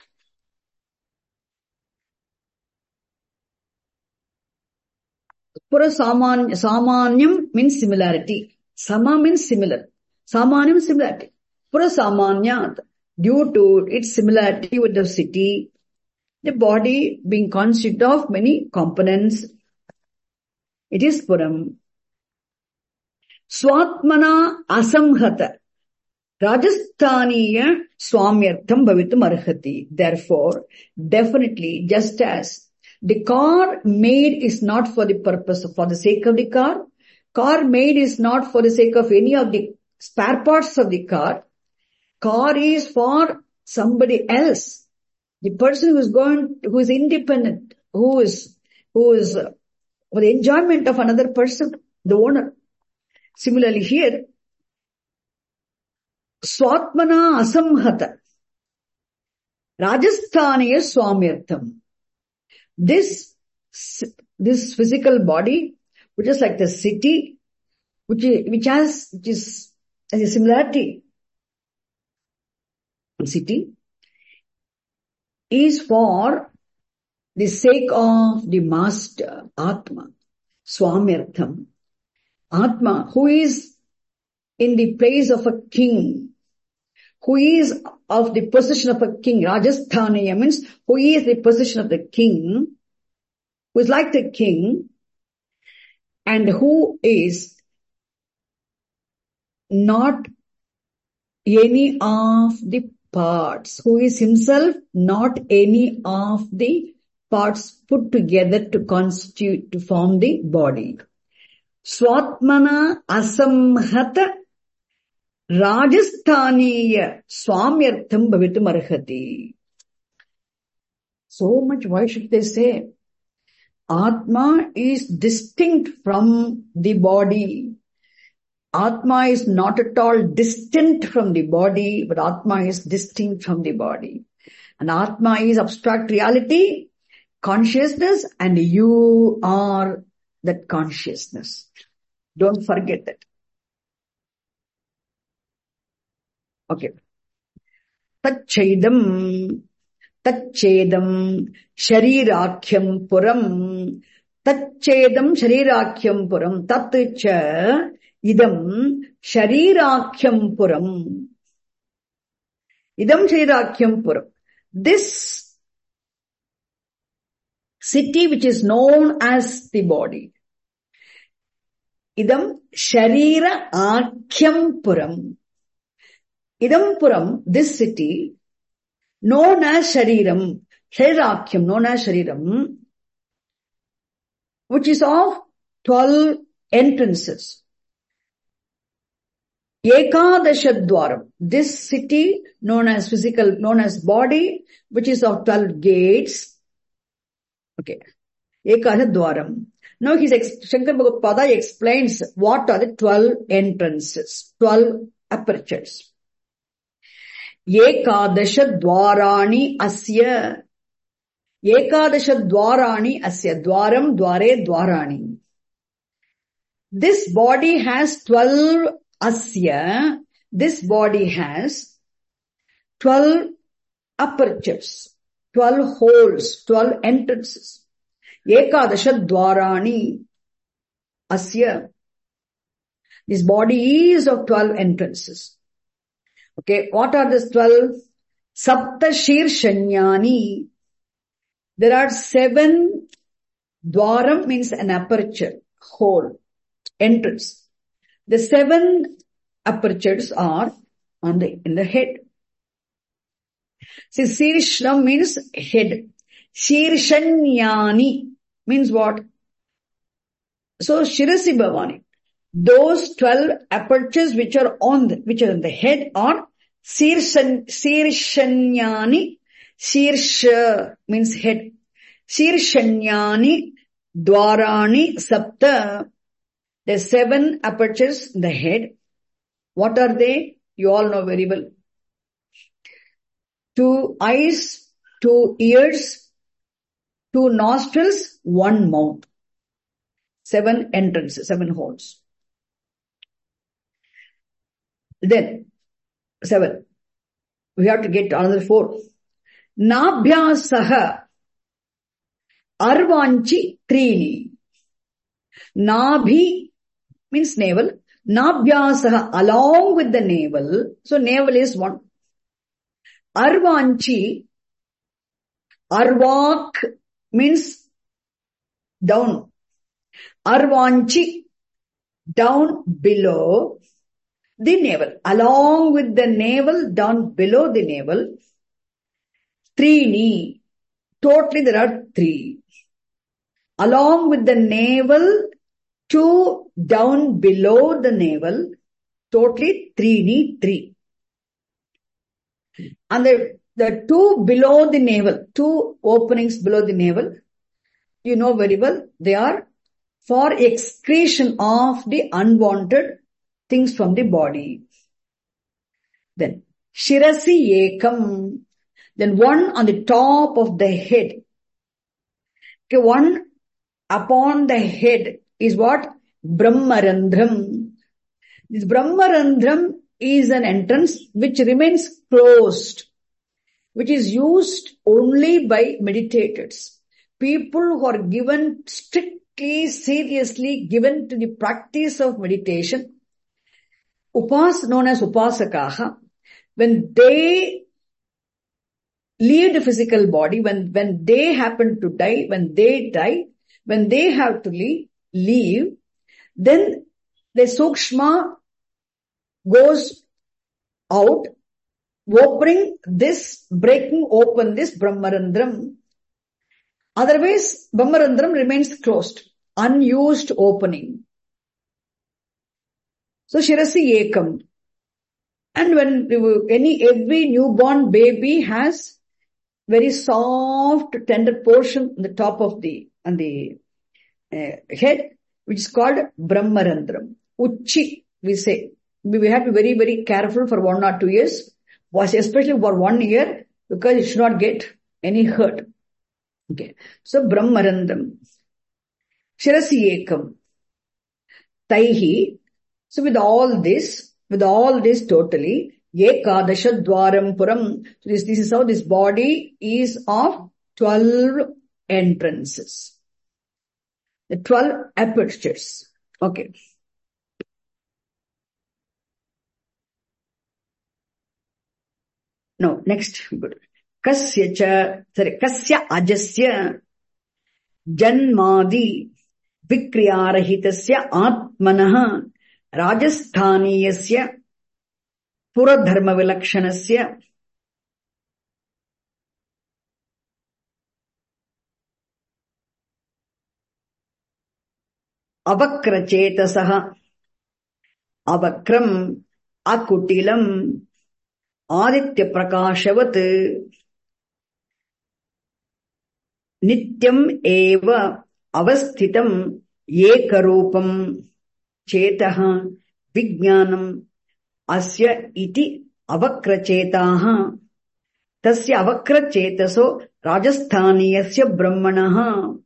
Samanyam means similarity. Sama means similar. Samanyam, similarity. Purasamanyat, due to its similarity with the city, the body being constituted of many components, it is Puram. Swatmana asamhata, Rajasthaniya swamyartham bhavitum arhati. Therefore, definitely, just as the car made is not for the purpose, for the sake of the car made is not for the sake of any of the spare parts of the car is for somebody else. The person who is independent, who is for the enjoyment of another person, the owner. Similarly here, Swatmana asamhata, Rajasthaniya swamyartham. This physical body, which is like the city, which is a similarity. City is for the sake of the master, Atma, Swamyartham. Atma, who is in the place of a king, who is of the position of a king. Rajasthaniya means who is the position of the king, who is like the king, and who is not any of the parts, who is himself not any of the parts put together to constitute, to form the body. Swatmana asamhata Rajasthaniya swamyartham bhavitum arhati. So much, why should they say? Atma is distinct from the body. Atma is not at all distant from the body, but Atma is distinct from the body. And Atma is abstract reality, consciousness, and you are that consciousness. Don't forget that. Okay. Tachedam, sharirākhyam puram. Tachedam sharirākhyam puram. Tatcha idam sharirākhyam puram. Idam sharirākhyam puram. This city which is known as the body. Idam sharira akhyam puram. Idam puram, this city, known as Shariram, Sharirakyam, known as Shariram, which is of 12 entrances. Ekadashadwaram, this city, known as physical, known as body, which is of 12 gates. Okay. Ekadashadwaram. Now Shankara Bhagavad explains what are the 12 entrances, 12 apertures. Ekadasha dwarani asya. Ekadasha dwarani asya. Dwaram, dware, dwarani. This body has 12 asya. This body has 12 apertures, 12 holes, 12 entrances. Ekadasha dwarani asya. This body is of 12 entrances. Okay, what are these 12? Sapta Shirshanyani. There are 7. Dwaram means an aperture, hole, entrance. The 7 apertures are in the head. See, Shirsham means head. Shirshanyani means what? So, Shirasi Bhavani. Those 12 apertures which are on the head are Shirshanyani. Shirsha means head. Shirshanyani dwarani sapta. The 7 apertures in the head. What are they? You all know very well. 2 eyes, 2 ears, 2 nostrils, 1 mouth. 7 entrances, 7 holes. Then, 7. We have to get another 4. Nabhyasaha arvanchi trini. Nabhi means navel. Nabhyasaha, along with the navel. So navel is one. Arvanchi, arvak means down. Arvanchi, down below the navel. Along with the navel, down below the navel. Trini, totally there are three. Along with the navel, two down below the navel, totally trini, three. And the two below the navel, two openings below the navel, you know very well, they are for excretion of the unwanted things from the body. Then, Shirasi Ekam, then one on the top of the head. Okay, one upon the head is what? Brahmarandhram. This Brahmarandhram is an entrance which remains closed, which is used only by meditators. People who are given strictly, seriously given to the practice of meditation, known as upasakaha, when they leave the physical body, when they happen to die, when they have to leave, then the sukshma goes out, breaking open this Brahmarandhram. Otherwise, Brahmarandhram remains closed, unused opening. So, Shirasi Ekam. And when every newborn baby has very soft, tender portion on the top of the head, which is called Brahmarandhram. Uchi, we say. We have to be very, very careful for 1 or 2 years, especially for 1 year, because it should not get any hurt. Okay. So, Brahmarandhram. Shirasi Ekam. Taihi. So, with all this totally, Ekadasha Dwaram Puram. So, this is how this body is of 12 entrances. The 12 apertures. Okay. No, next. Good. Kasya ajasya janmadi vikriyarahitasya atmanaha rajasthaniyasya puradharma vilakshanasya avakrachetasaha avakram akutilam Aditya Prakashavat Nityam Eva Avasthitam Yekarupam Chetaha Vijnanam Asya Iti Avakrachetaha Tasya Avakrachetaso Rajasthaniyasya Brahmanaha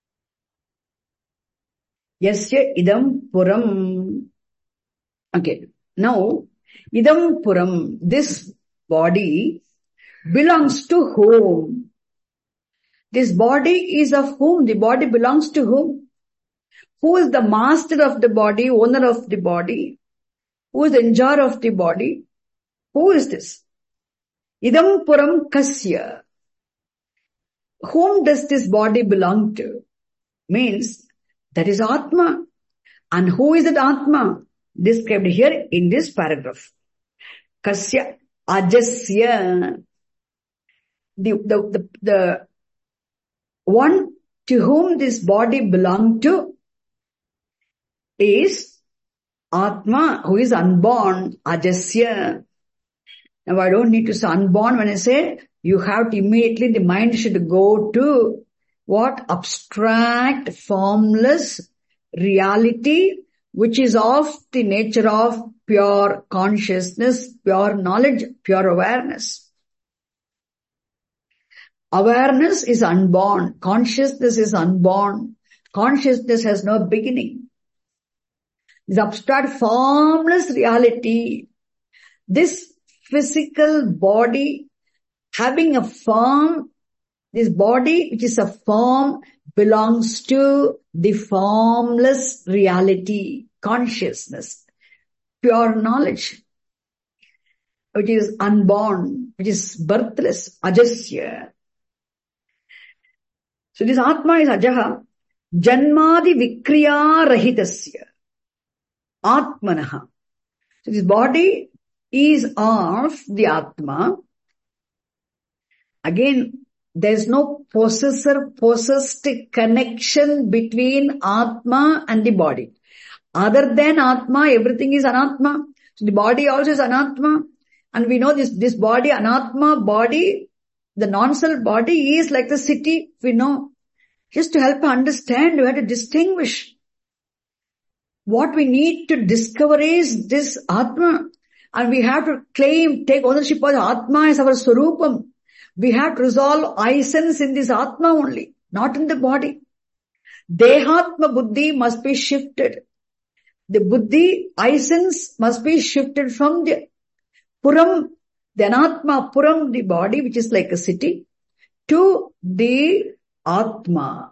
Yasya Idam Puram. Okay, now Idam Puram, this body belongs to whom? This body is of whom? The body belongs to whom? Who is the master of the body, owner of the body? Who is the enjoyer of the body? Who is this? Idam Puram Kasya. Whom does this body belong to? Means that is Atma. And who is that Atma? Described here in this paragraph. Kasya ajasya. The one to whom this body belongs to is Atma, who is unborn, ajasya. Now I don't need to say unborn when I say you have to immediately, the mind should go to what? Abstract, formless reality, which is of the nature of pure consciousness, pure knowledge, pure awareness. Awareness is unborn. Consciousness is unborn. Consciousness has no beginning. This abstract, formless reality, this physical body having a form, this body which is a form belongs to the formless reality, consciousness. pure knowledge, which is unborn, which is birthless, ajasya. So this Atma is ajaha, janmadi vikriya rahitasya, atmanaha. So this body is of the Atma. Again, there is no possessed connection between Atma and the body. Other than Atma, everything is Anatma. So the body also is Anatma. And we know this body, Anatma body, the non-self body is like the city, we know. Just to help understand, we have to distinguish. What we need to discover is this Atma. And we have to take ownership of Atma as our Swarupam. We have to resolve I-sense in this Atma only, not in the body. Dehatma buddhi must be shifted. The buddhi, I-sense must be shifted from the Puram, the Anatma Puram, the body, which is like a city, to the Atma.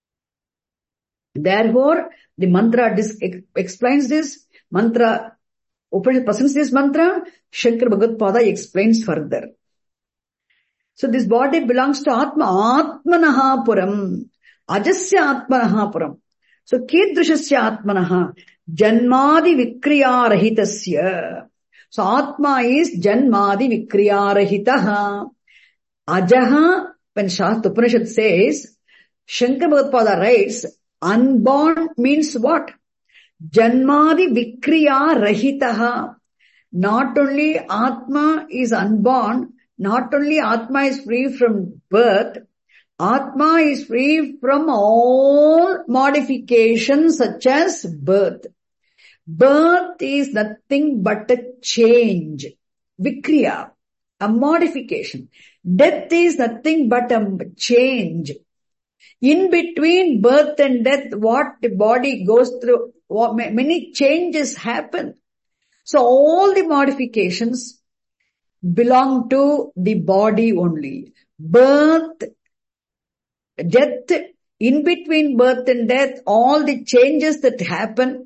Therefore, the mantra explains this. Mantra, Upanishad presents this mantra, Shankara Bhagavad explains further. So this body belongs to Atma, Atmanaha Puram, Ajasya Atmanaha Puram. So Kidrushasya Atmanaha, Janmadi Vikriya Rahitasya. So Atma is Janmadi Vikriya Rahitaha. Ajaha, when Shastra Upanishad says, Shankara Bhagavad writes, unborn means what? Janmadi Vikriya Rahitaha. Not only Atma is unborn, not only Atma is free from birth, Atma is free from all modifications such as birth. Birth is nothing but a change. Vikriya, a modification. Death is nothing but a change. In between birth and death, what the body goes through, many changes happen. So all the modifications belong to the body only. Birth, death, in between birth and death, all the changes that happen.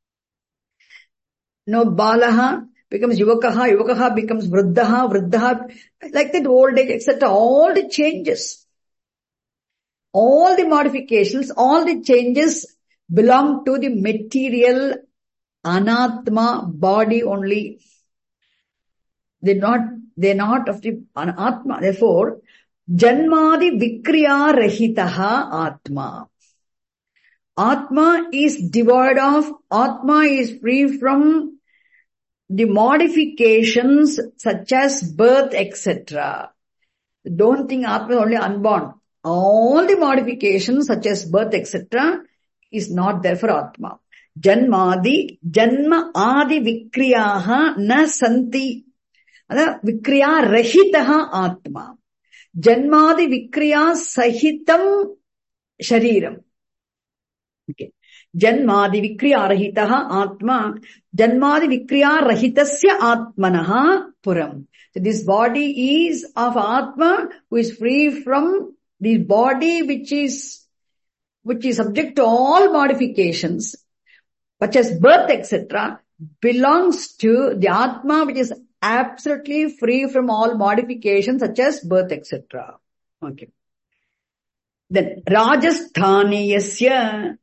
Balaha becomes Yuvakaha, Yuvakaha becomes Vriddaha, Vriddaha, like that old age, etc. All the changes, all the modifications, all the changes belong to the material Anatma body only. They're not of the Atma. Therefore, Janmadi Vikriya Rahitaha Atma. Atma is devoid of, Atma is free from the modifications such as birth, etc. Don't think Atma is only unborn. All the modifications such as birth, etc. is not there for Atma. Janma adi vikriyaha na santi. Vikriya rahitaha Atma. Janmadi vikriya sahitam shariram. Okay. Janmadi vikriya rahitaha Atma. Janmadi vikriya rahitasya Atmanaha Puram. So this body is of Atma who is free from the body which is subject to all modifications, such as birth, etc., belongs to the Atma which is absolutely free from all modifications such as birth, etc. Okay. Then Rajasthaniyasya.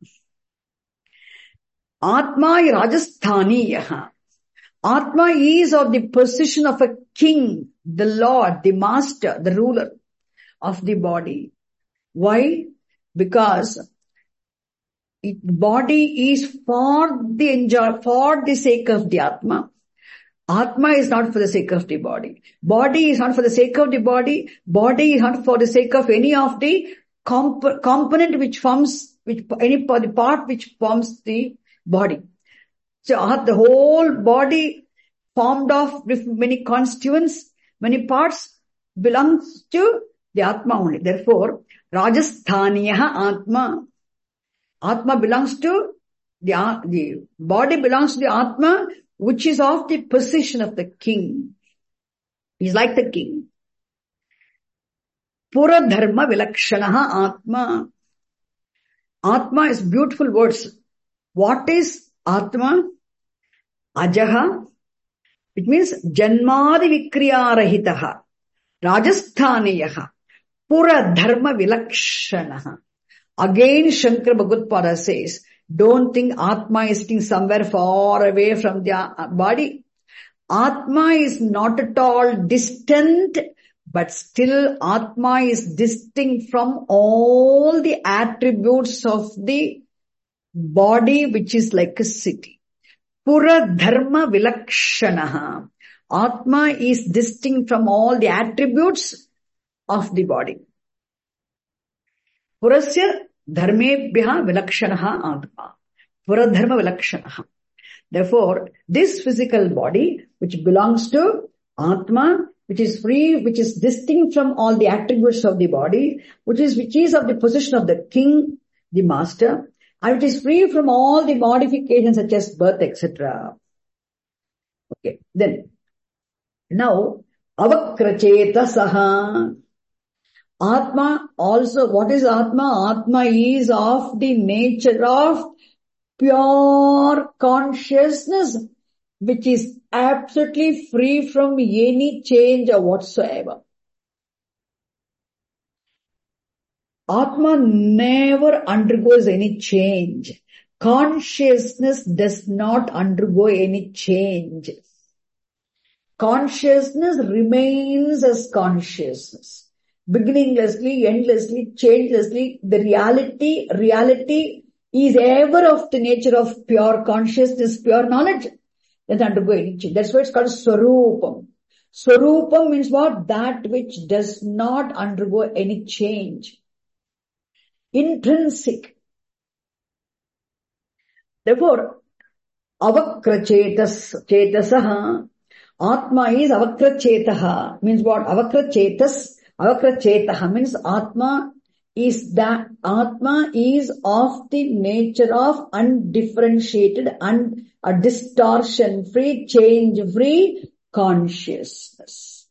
Atma is Rajasthaniyaha. Atma is of the position of a king, the lord, the master, the ruler of the body. Why? Because the body is for the sake of the Atma. Atma is not for the sake of the body. Body is not for the sake of the body. Body is not for the sake of any of the component which forms, the part which forms the body. So the whole body formed of with many constituents, many parts belongs to the Atma only. Therefore, Rajasthaniyaha Atma. Atma belongs to the body belongs to the Atma, which is of the position of the king. He's like the king. Pura dharma vilakshanaha Atma. Atma is beautiful words. What is Atma? Ajaha, which means Janmadi Vikriyarahitaha, Rajasthaniyaha, Pura Dharma Vilakshanaha. Again, Shankara Bhagavad says, don't think Atma is sitting somewhere far away from the body. Atma is not at all distant, but still Atma is distinct from all the attributes of the body, which is like a city. Pura Dharma Vilakshanaha. Atma is distinct from all the attributes of the body. Purasya dharmebhya vilakshanaha atma. Pura dharma vilakshanaha. Therefore, this physical body, which belongs to Atma, which is free, which is distinct from all the attributes of the body, which is of the position of the king, the master, and which is free from all the modifications such as birth, etc. Okay, then, now, avakrachetasaha. Atma also, what is Atma? Atma is of the nature of pure consciousness, which is absolutely free from any change or whatsoever. Atma never undergoes any change. Consciousness does not undergo any change. Consciousness remains as consciousness. Beginninglessly, endlessly, changelessly, the reality is ever of the nature of pure consciousness, pure knowledge. Doesn't undergo any change. That's why it's called Swarupam. Swarupam means what? That which does not undergo any change. Intrinsic. Therefore, avakrachetasaha. Atma is avakrachetaha. Means what? Avakrachetaha means Atma is of the nature of undifferentiated and a distortion-free, change-free consciousness.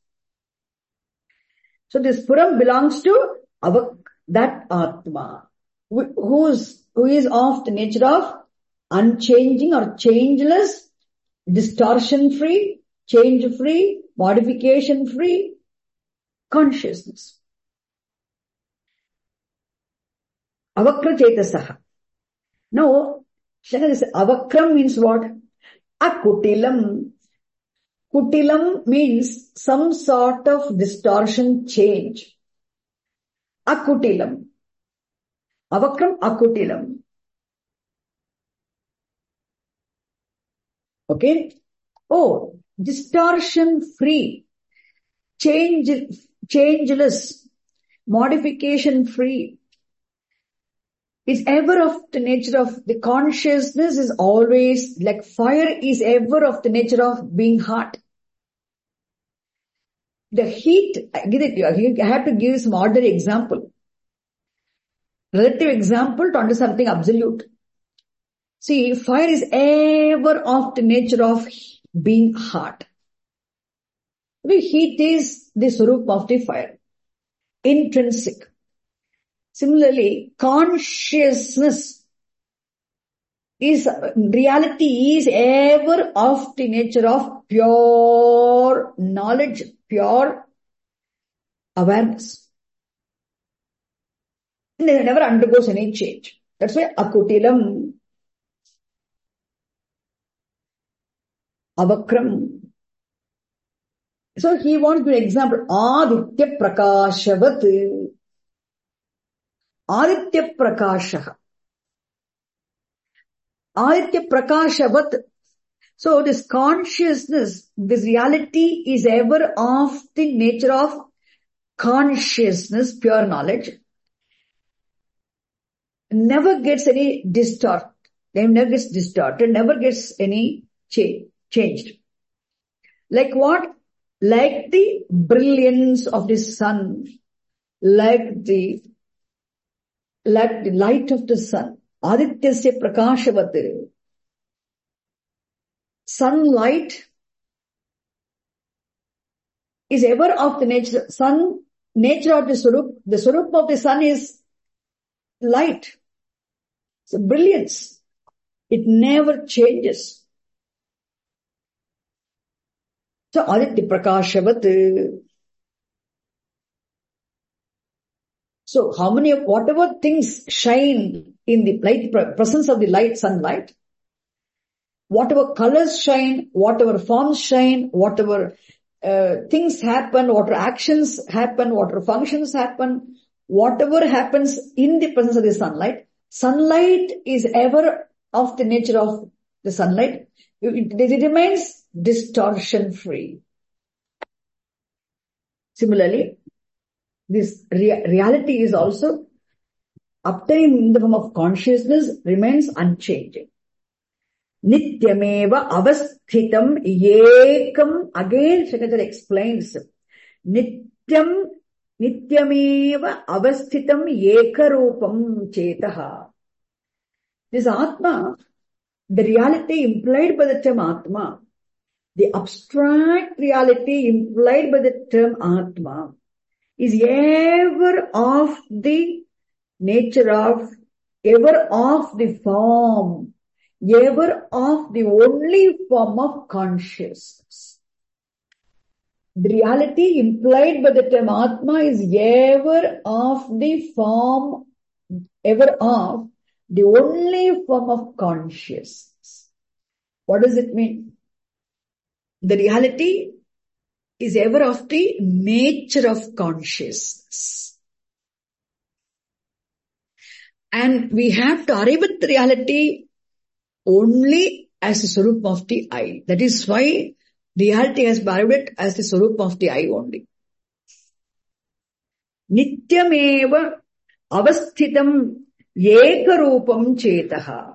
So this Puram belongs to that Atma, who is of the nature of unchanging or changeless, distortion-free, change-free, modification-free consciousness. Avakrachetasaha. Now, avakram means what? Akutilam. Kutilam means some sort of distortion, change. Akutilam. Avakram, akutilam. Okay? Oh, distortion free, changeless, modification free. Is ever of the nature of the consciousness is always like fire is ever of the nature of being hot. The heat, I have to give some ordinary example. Relative example to understand something absolute. See, fire is ever of the nature of being hot. The heat is the swarup of the fire. Intrinsic. Similarly, consciousness reality is ever of the nature of pure knowledge, pure awareness. And it never undergoes any change. That's why akutilam, avakram. So he wants to give an example. Aditya prakashavat. Aditya prakashaha. Aditya prakashavat. So this consciousness, this reality is ever of the nature of consciousness, pure knowledge. Never gets any distorted. Never gets distorted, never gets any changed. Like what? Like the brilliance of the sun, like the light of the sun. Adityasya prakashavat. Sunlight is ever of the nature of the swarup. The swarup of the sun is light. It's a brilliance. It never changes. So Aditya Prakashavat. So how many of whatever things shine in the light, presence of the light, sunlight, whatever colors shine, whatever forms shine, whatever things happen, whatever actions happen, whatever functions happen, whatever happens in the presence of the sunlight, sunlight is ever of the nature of the sunlight. It remains distortion free. Similarly, this reality is also obtained in the form of consciousness remains unchanging. Nityameva avasthitam yekam. Again, Shankara explains. Nityameva avasthitam yekarupam chetaha. This Atma, the reality implied by the term Atma, the abstract reality implied by the term Atma, is ever of the nature of, ever of the form, ever of the only form of consciousness. The reality implied by the term Atma is ever of the form, ever of the only form of consciousness. What does it mean? The reality is ever of the nature of consciousness. And we have to arrive at the reality only as the Swarup of the I. That is why reality has arrived as the Swarup of the I only. Nityameva avasthitam yekarupam chetaha.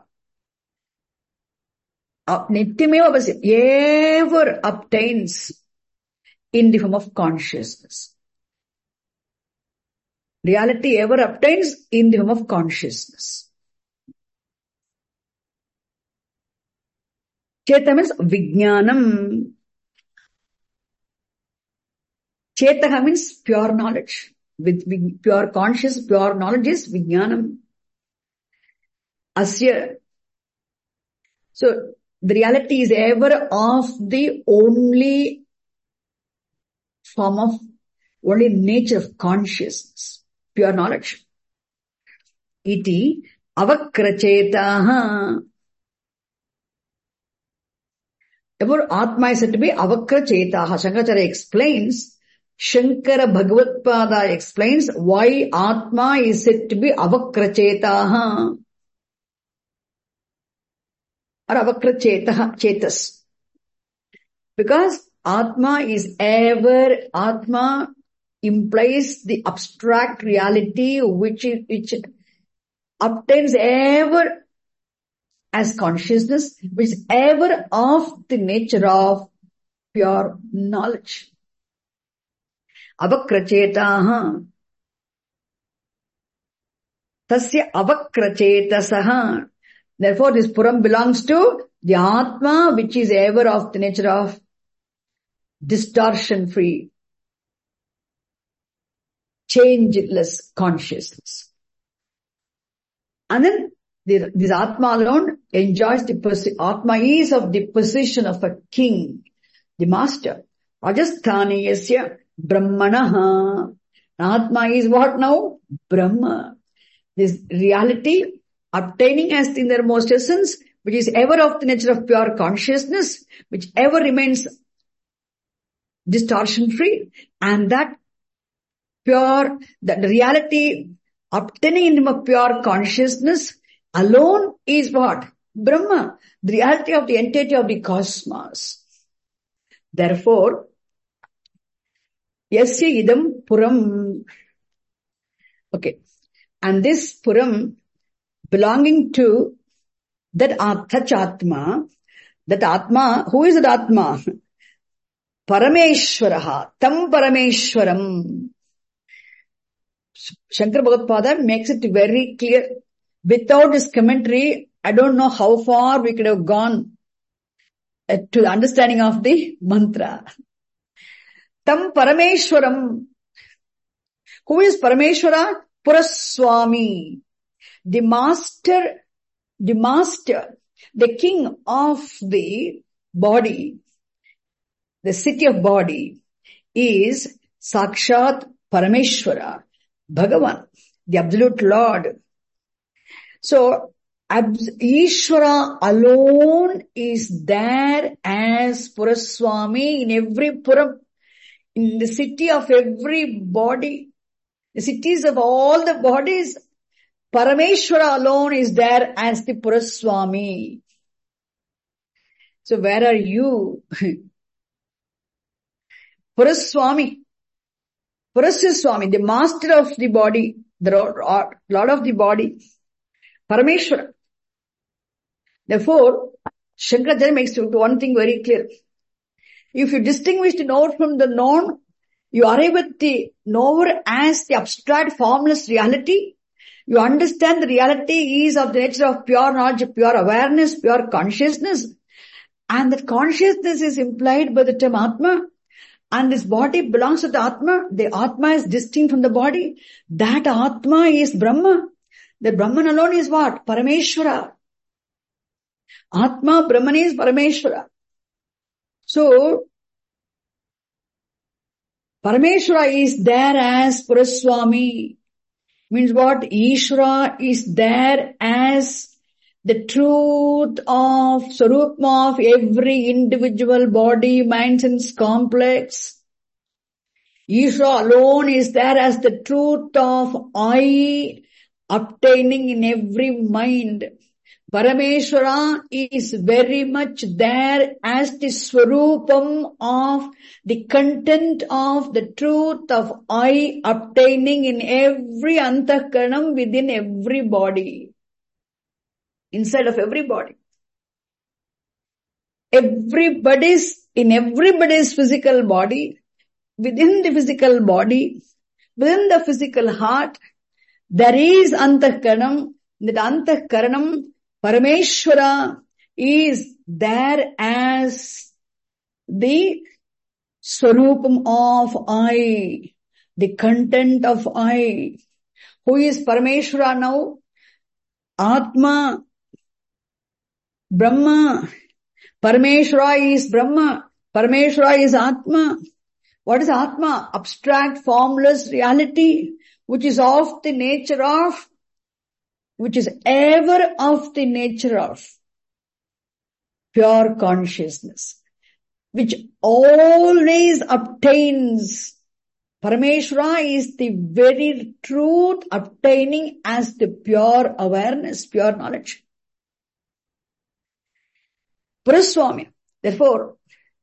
Nityameva avasthitam, ever obtains in the form of consciousness. Reality ever obtains in the form of consciousness. Cheta means vijnanam. Cheta means pure knowledge. With pure conscious, pure knowledge is vijnanam. Asya. So the reality is ever of the only form of, only nature of consciousness, pure knowledge. Iti avakrachetaha. Therefore, Atma is said to be avakrachetaha. Shankaracharya explains, Shankara Bhagavatpada explains why Atma is said to be avakrachetaha or avakrachetaha, chetas. Because Atma is ever, Atma implies the abstract reality which obtains ever as consciousness, which is ever of the nature of pure knowledge. Avakrachetaha. Tasya avakrachetasaha. Therefore, this Puram belongs to the Atma, which is ever of the nature of distortion-free, changeless consciousness. And then this Atma alone enjoys Atma is of the position of a king, the master. Rajasthaniyasya Brahmanaha. Atma is what now? Brahma. This reality obtaining as the innermost essence, which is ever of the nature of pure consciousness, which ever remains distortion free, and that reality obtaining in a pure consciousness alone is what? Brahma, the reality of the entirety of the cosmos. Therefore, yasya idam Puram. Okay. And this Puram belonging to that Atma, who is that Atma? Parameshwaraha, tam Parameshwaram. Shankara Bhagavatpada makes it very clear. Without his commentary, I don't know how far we could have gone to the understanding of the mantra. Tam Parameshwaram. Who is Parameshwara? Puraswami. The master, the king of the body, the city of body, is Sakshat Parameshwara, Bhagavan, the absolute Lord. So, Ishvara alone is there as Puraswami in every Puram, in the city of every body, the cities of all the bodies. Parameshwara alone is there as the Puraswami. So where are you? Puraswami. Puraswami, the master of the body, the Lord of the body. Parameshwara. Therefore, Shankaracharya makes one thing very clear. If you distinguish the knower from the known, you arrive at the knower as the abstract formless reality. You understand the reality is of the nature of pure knowledge, pure awareness, pure consciousness. And that consciousness is implied by the term Atma. And this body belongs to the Atma. The Atma is distinct from the body. That Atma is Brahma. The Brahman alone is what? Parameshwara. Atma, Brahman is Parameshwara. So, Parameshwara is there as Puraswami. Means what? Ishvara is there as the truth of Swarupma of every individual body, mind, sense complex. Ishvara alone is there as the truth of I obtaining in every mind. Parameshwara is very much there as the Swarupam of the content of the truth of I obtaining in every antakaranam within every body. Inside of every body. In everybody's physical body, within the physical body, within the physical heart, there is antakaranam. That antakaranam, Parameshwara, is there as the Swarupam of I, the content of I. Who is Parameshwara now? Atma, Brahma. Parameshwara is Brahma. Parameshwara is Atma. What is Atma? Abstract, formless reality, which is of the nature of, which is ever of the nature of pure consciousness, which always obtains. Parameshwara is the very truth obtaining as the pure awareness, pure knowledge. Puraswami. Therefore,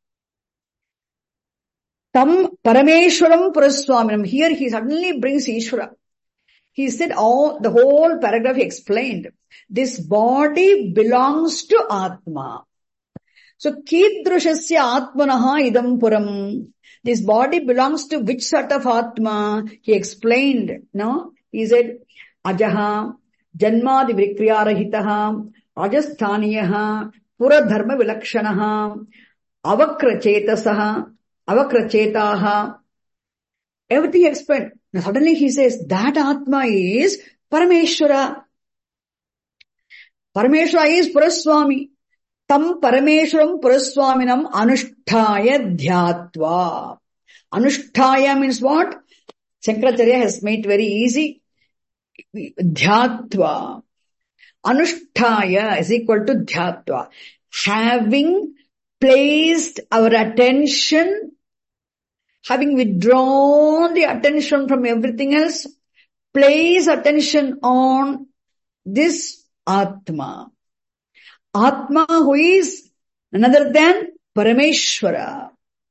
Tam Parameshwaram Puraswaminam. Here he suddenly brings Ishvara. He said the whole paragraph he explained. This body belongs to Atma. So, Kidrushasya Atmanaha idam puram. This body belongs to which sort of Atma? He explained, no? He said, Ajaha, Janmadi Vikriyarahitaha, Ajasthaniyaha, Pura Dharma Vilakshanaha, Avakrachetasaha, Avakrachetaha. Everything he explained. Now suddenly he says, that Atma is Parameshwara. Parameshwara is Puraswami. Tam Parameshwaram Puraswaminam Anushtaya Dhyatva. Anushtaya means what? Shankaracharya has made very easy. Dhyatva. Anushtaya is equal to Dhyatva. Having placed our attention, having withdrawn the attention from everything else, place attention on this Atma. Atma, who is none other than Parameshwara,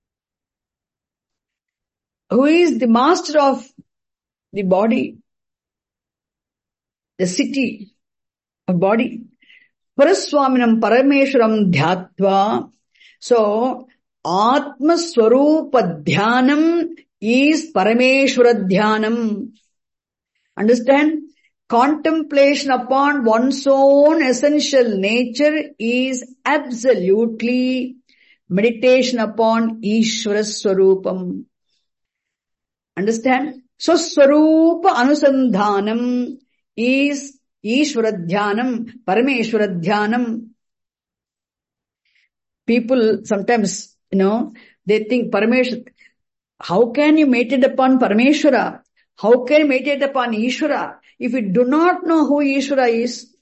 who is the master of the body, the city of body. Puraswaminam Parameshwaram Dhyatva. So, Atma Swarupa Dhyanam is Parameshwara Dhyanam. Understand? Contemplation upon one's own essential nature is absolutely meditation upon Ishvara Swarupam. Understand? So, Swarupa Anusandhanam is Ishvara Dhyanam, Parameshwara Dhyanam. People sometimes, They think Parameshwara. How can you meditate upon Parameshwara? How can you meditate upon Ishvara if you do not know who Ishvara is?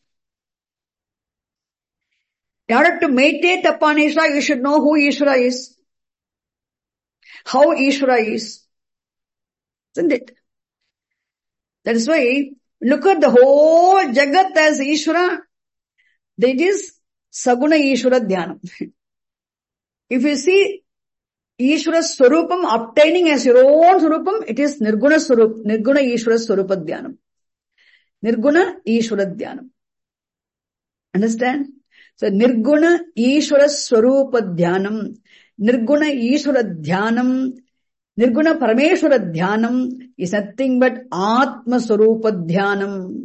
In order to meditate upon Ishvara, you should know who Ishvara is. How Ishvara is. Isn't it? That is why, look at the whole Jagat as Ishvara. That is Saguna Ishvara Dhyanam. If you see Ishvara Swarupam obtaining as your own Swarupam, it is Nirguna Ishvara Swarupa Dhyanam. Nirguna Ishvara Dhyanam. Understand? So Nirguna Ishvara Swarupa Dhyanam, Nirguna Ishvara Dhyanam, Nirguna Parameshwara Dhyanam is nothing but Atma Swarupa Dhyanam.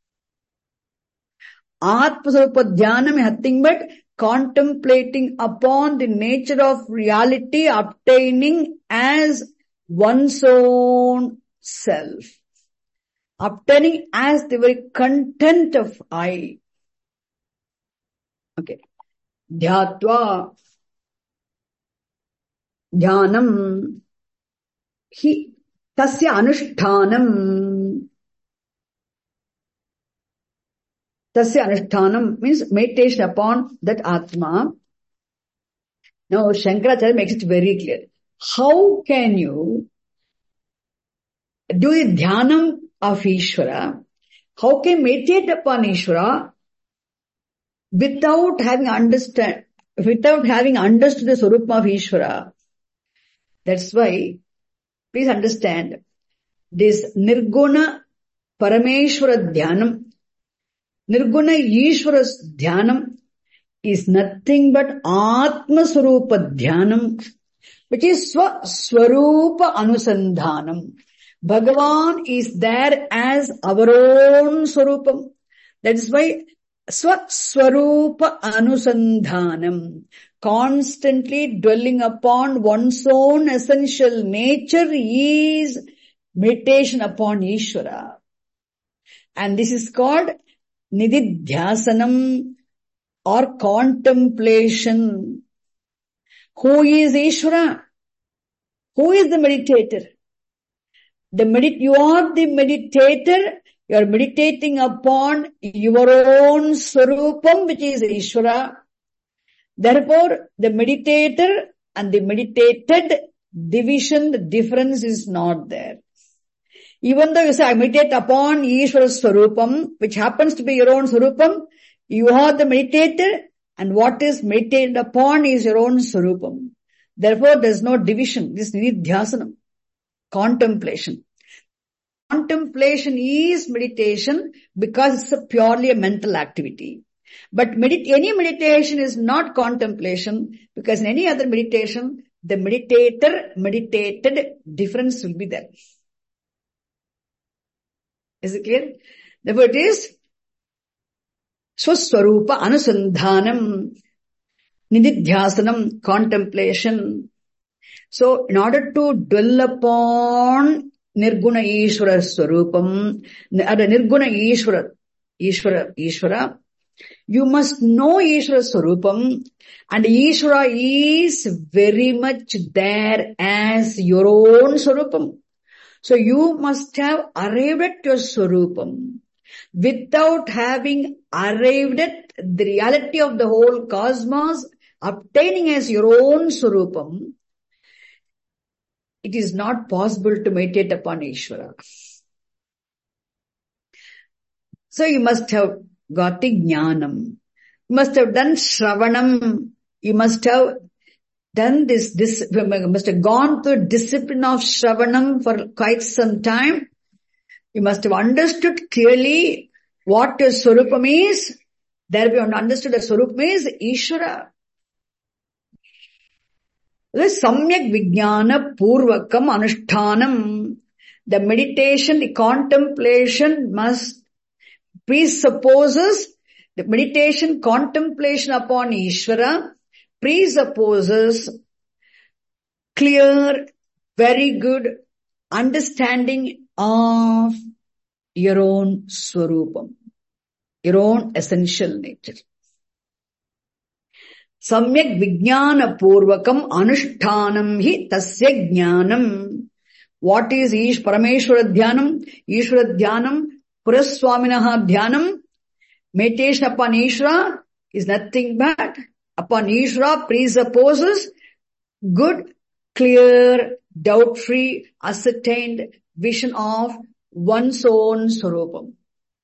Atma Swarupa Dhyanam is nothing but contemplating upon the nature of reality obtaining as one's own self. Obtaining as the very content of I. Okay. Dhyatva Dhyanam Hi Tasya Anushtanam. Tasya Anushtanam means meditation upon that Atma. Now Shankaracharya makes it very clear. How can you do the Dhyanam of Ishvara? How can you meditate upon Ishvara without having understood the Swarupa of Ishvara? That's why, please understand, this Nirguna Parameshwara Dhyanam, Nirguna Ishvara Dhyanam is nothing but Atma Swarupa Dhyanam, which is Swarupa Anusandhanam. Bhagavan is there as our own Swarupam. That is why Swarupa Anusandhanam, constantly dwelling upon one's own essential nature is meditation upon Ishvara. And this is called Nididhyasanam or contemplation. Who is Ishvara? Who is the meditator? You are the meditator. You are meditating upon your own Swarupam, which is Ishvara. Therefore, the meditator and the meditated division, the difference is not there. Even though you say, I meditate upon Ishvara Swarupam, which happens to be your own Swarupam, you are the meditator, and what is meditated upon is your own Swarupam. Therefore, there is no division. This is Nididhyasanam, contemplation. Contemplation is meditation because it's purely a mental activity. But any meditation is not contemplation because in any other meditation, the meditated difference will be there. Is it clear? Therefore it is Swaswarupa Anusandhanam, Nididhyasanam, contemplation. So in order to dwell upon Nirguna Ishvara Swarupam, Nirguna Ishvara, you must know Ishvara Swarupam, and Ishvara is very much there as your own Swarupam. So you must have arrived at your Swarupam. Without having arrived at the reality of the whole cosmos, obtaining as your own Swarupam, it is not possible to meditate upon Ishvara. So you must have got the Jnanam. You must have done Shravanam. You must have done you must have gone through discipline of Shravanam for quite some time. You must have understood clearly what your Swarupam is. There we understood that Swarupam is Ishvara. The Samyak Vijnana Purvakam Anushtanam. The meditation, the contemplation must presupposes, the meditation, contemplation upon Ishvara presupposes clear, very good understanding of your own Swarupam, your own essential nature. Samyak vijnana purvakam anushtanam hi tasya jnanam. What is Parameshwara Dhyanam? Ishwara Dhyanam, Puraswaminaha Dhyanam, meditation upon Ishvara is nothing but upon Ishvara presupposes good, clear, doubt-free, ascertained vision of one's own Swarupam.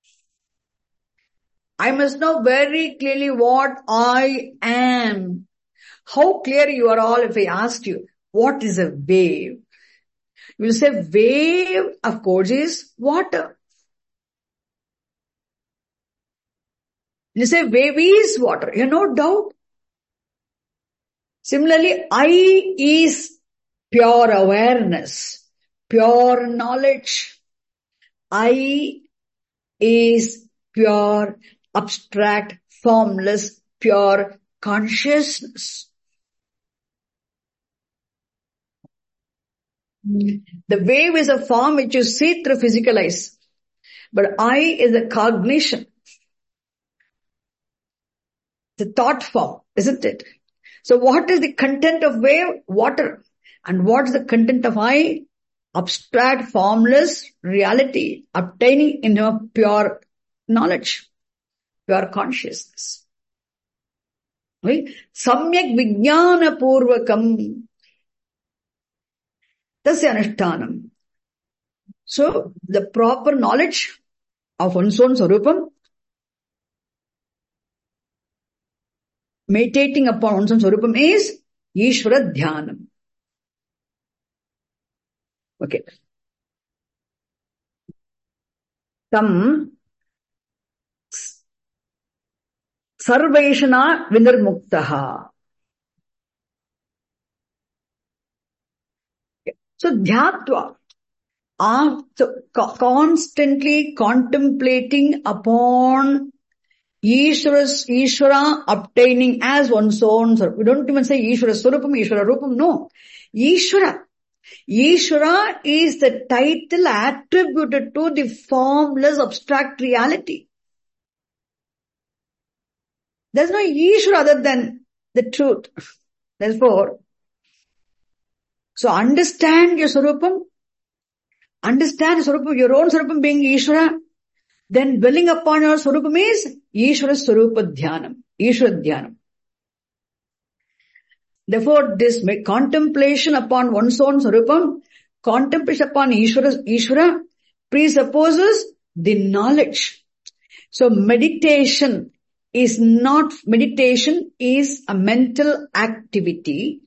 I must know very clearly what I am. How clear you are all if I asked you, what is a wave? You will say wave, of course, is water. You say wave is water. You have no doubt. Similarly, I is pure awareness, pure knowledge. I is pure, abstract, formless, pure consciousness. The wave is a form which you see through physical eyes. But I is a cognition. The thought form, isn't it? So what is the content of wave? Water. And what is the content of I? Abstract, formless reality, obtaining in a pure knowledge, pure consciousness. Right? Samyak vijnana purvakam tasya anushtanam. So the proper knowledge of one's own Swarupam, meditating upon one's own Swarupam is Ishvara Dhyanam. Okay. Tam sarveshana vinirmuktaha. So dhyatva, after constantly contemplating upon Ishvara obtaining as one's own. We don't even say Ishvara Swarupam, Ishvara Rupam. No. Ishvara. Ishvara is the title attributed to the formless abstract reality. There's no Ishvara other than the truth. Therefore, so understand your Swarupam. Understand Swarupam, your own Swarupam being Ishvara. Then dwelling upon your Swarupam is Ishvara Swarupa Dhyanam. Ishvara Dhyanam. Therefore, this contemplation upon one's own Swarupam, contemplation upon Ishvara presupposes the knowledge. So meditation is a mental activity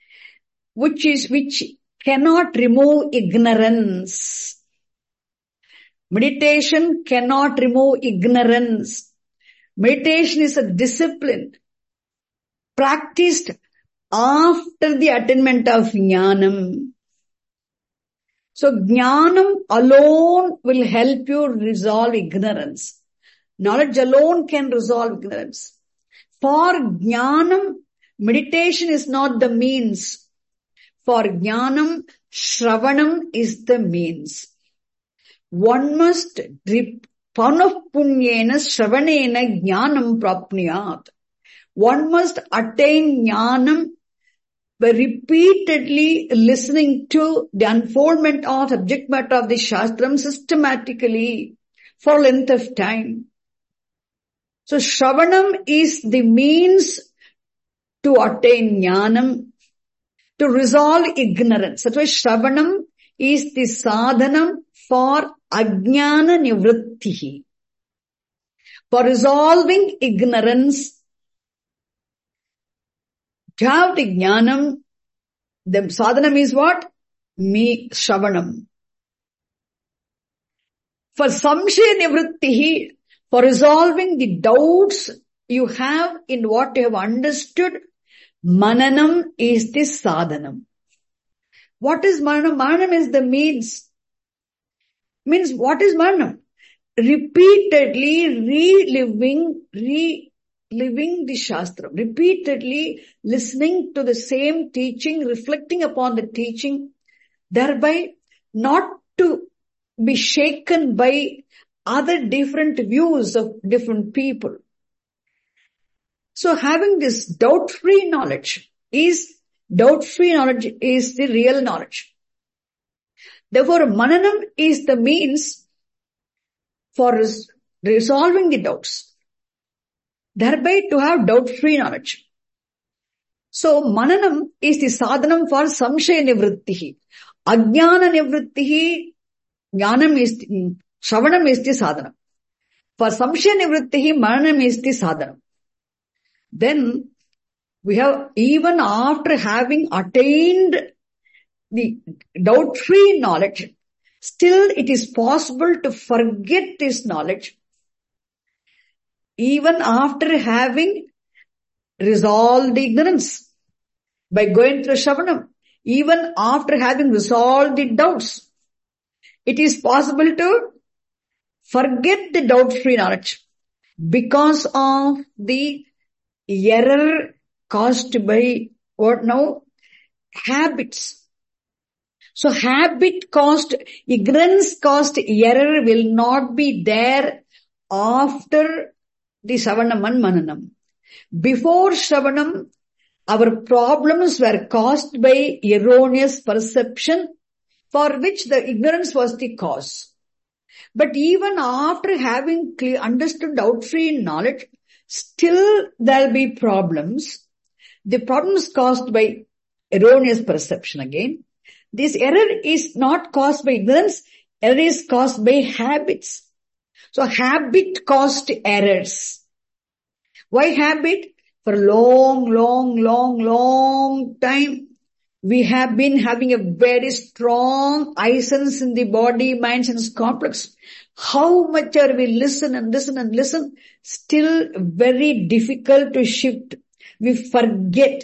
which cannot remove ignorance. Meditation cannot remove ignorance. Meditation is a discipline practiced after the attainment of jnanam. So jnanam alone will help you resolve ignorance. Knowledge alone can resolve ignorance. For jnanam, meditation is not the means. For jnanam, shravanam is the means. One must panah-punyena shravanena jnanam prapniyat. One must attain jnanam by repeatedly listening to the unfoldment of subject matter of the Shastram systematically for length of time. So shravanam is the means to attain jnanam, to resolve ignorance. That's why shravanam is the sadhanam for ajnana nivrittihi. For resolving ignorance, to have the jnanam, the sadhanam is what? Shravanam. For samshaya nivrittihi, for resolving the doubts you have in what you have understood, mananam is the sadhanam. What is mananam? Mananam is the means. Means what is mananam? Repeatedly reliving the Shastram, repeatedly listening to the same teaching, reflecting upon the teaching, thereby not to be shaken by other different views of different people. So having this doubt-free knowledge is the real knowledge. Therefore, mananam is the means for resolving the doubts, thereby to have doubt-free knowledge. So, mananam is the sadhanam for samshaya nivrittihi. Ajnana nivrittihi, shravanam is the sadhanam. For samshaya nivrittihi, mananam is the sadhanam. Then, we have, even after having attained the doubt-free knowledge, still it is possible to forget this knowledge. Even after having resolved the ignorance by going through Shravanam, even after having resolved the doubts, it is possible to forget the doubt-free knowledge because of the error caused by what now? Habits. So habit caused, ignorance caused error will not be there after the Shravanam and Mananam. Before Shravanam, our problems were caused by erroneous perception for which the ignorance was the cause. But even after having understood doubt-free knowledge, still there will be problems. The problems caused by erroneous perception again. This error is not caused by ignorance, error is caused by habits. So habit caused errors. Why habit? For long time, we have been having a very strong I sense in the body, mind sense complex. How much are we listen and listen, still very difficult to shift. We forget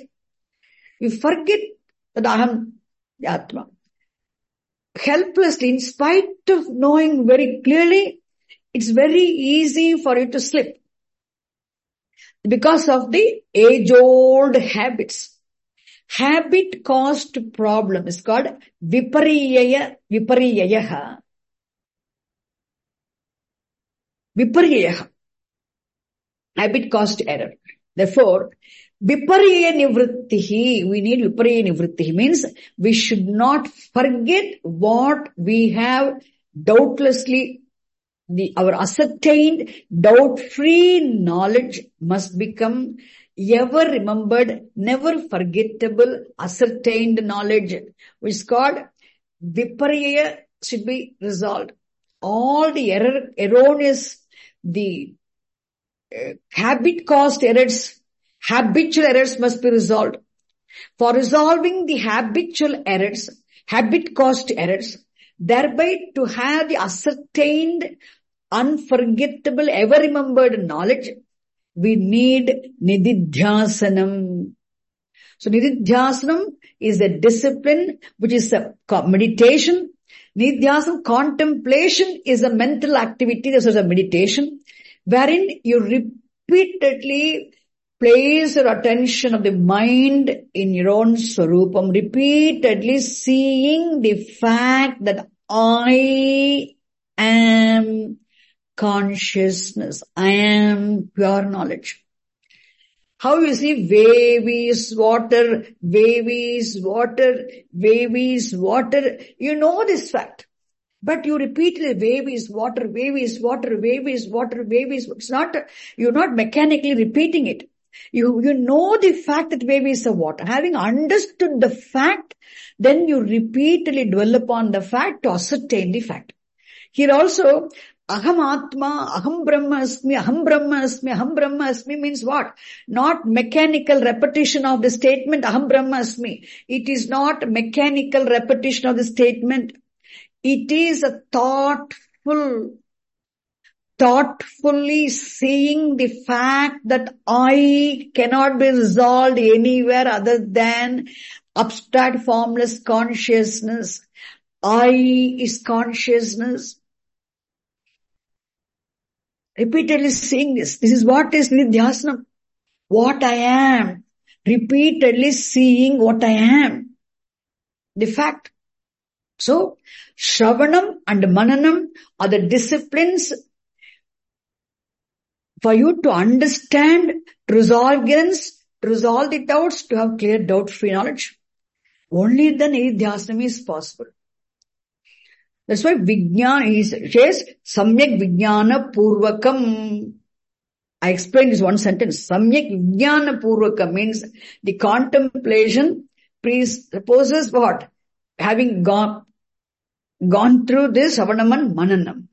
that Aham Atma. Helplessly, in spite of knowing very clearly, it's very easy for you to slip. Because of the age-old habits. Habit caused problem is called viparyayaha. Viparyayaha. Habit caused error. Therefore, viparyaya nivrittihi, we need viparyaya nivrittihi, means we should not forget what we have doubtlessly. Our ascertained, doubt-free knowledge must become ever remembered, never forgettable, ascertained knowledge, which is called viparya, should be resolved. All the erroneous, the habit-caused errors, habitual errors must be resolved. For resolving the habitual errors, habit-caused errors, thereby to have the ascertained, unforgettable, ever remembered knowledge, we need nididhyasanam. So nididhyasanam is a discipline which is a meditation. Nididhyasanam, contemplation, is a mental activity, this is a meditation, wherein you repeatedly place your attention of the mind in your own swarupam, repeatedly seeing the fact that I am consciousness, I am pure knowledge. How you see wave is water, wave is water, wave is water. You know this fact. But you repeatedly wave is water, wave is water, wave is water, wave is water. It's not, you're not mechanically repeating it. You know the fact that wave is a water. Having understood the fact, then you repeatedly dwell upon the fact to ascertain the fact. Here also, Aham Atma, Aham Brahma Asmi, Aham Brahma Asmi, Aham Brahma Asmi means what? Not mechanical repetition of the statement Aham Brahma Asmi. It is not mechanical repetition of the statement. It is a thoughtfully seeing the fact that I cannot be resolved anywhere other than abstract formless consciousness. I is consciousness. Repeatedly seeing this. This is what is nididhyasanam. What I am. Repeatedly seeing what I am. The fact. So, Shravanam and Mananam are the disciplines For you to understand, to resolve ignorance, to resolve the doubts, to have clear doubt-free knowledge. Only then nididhyasana is possible. That's why Vijnana says, Samyak Vijnana Purvakam. I explained this one sentence. Samyak Vijnana Purvakam means the contemplation presupposes what? Having gone through this Savanam and Mananam.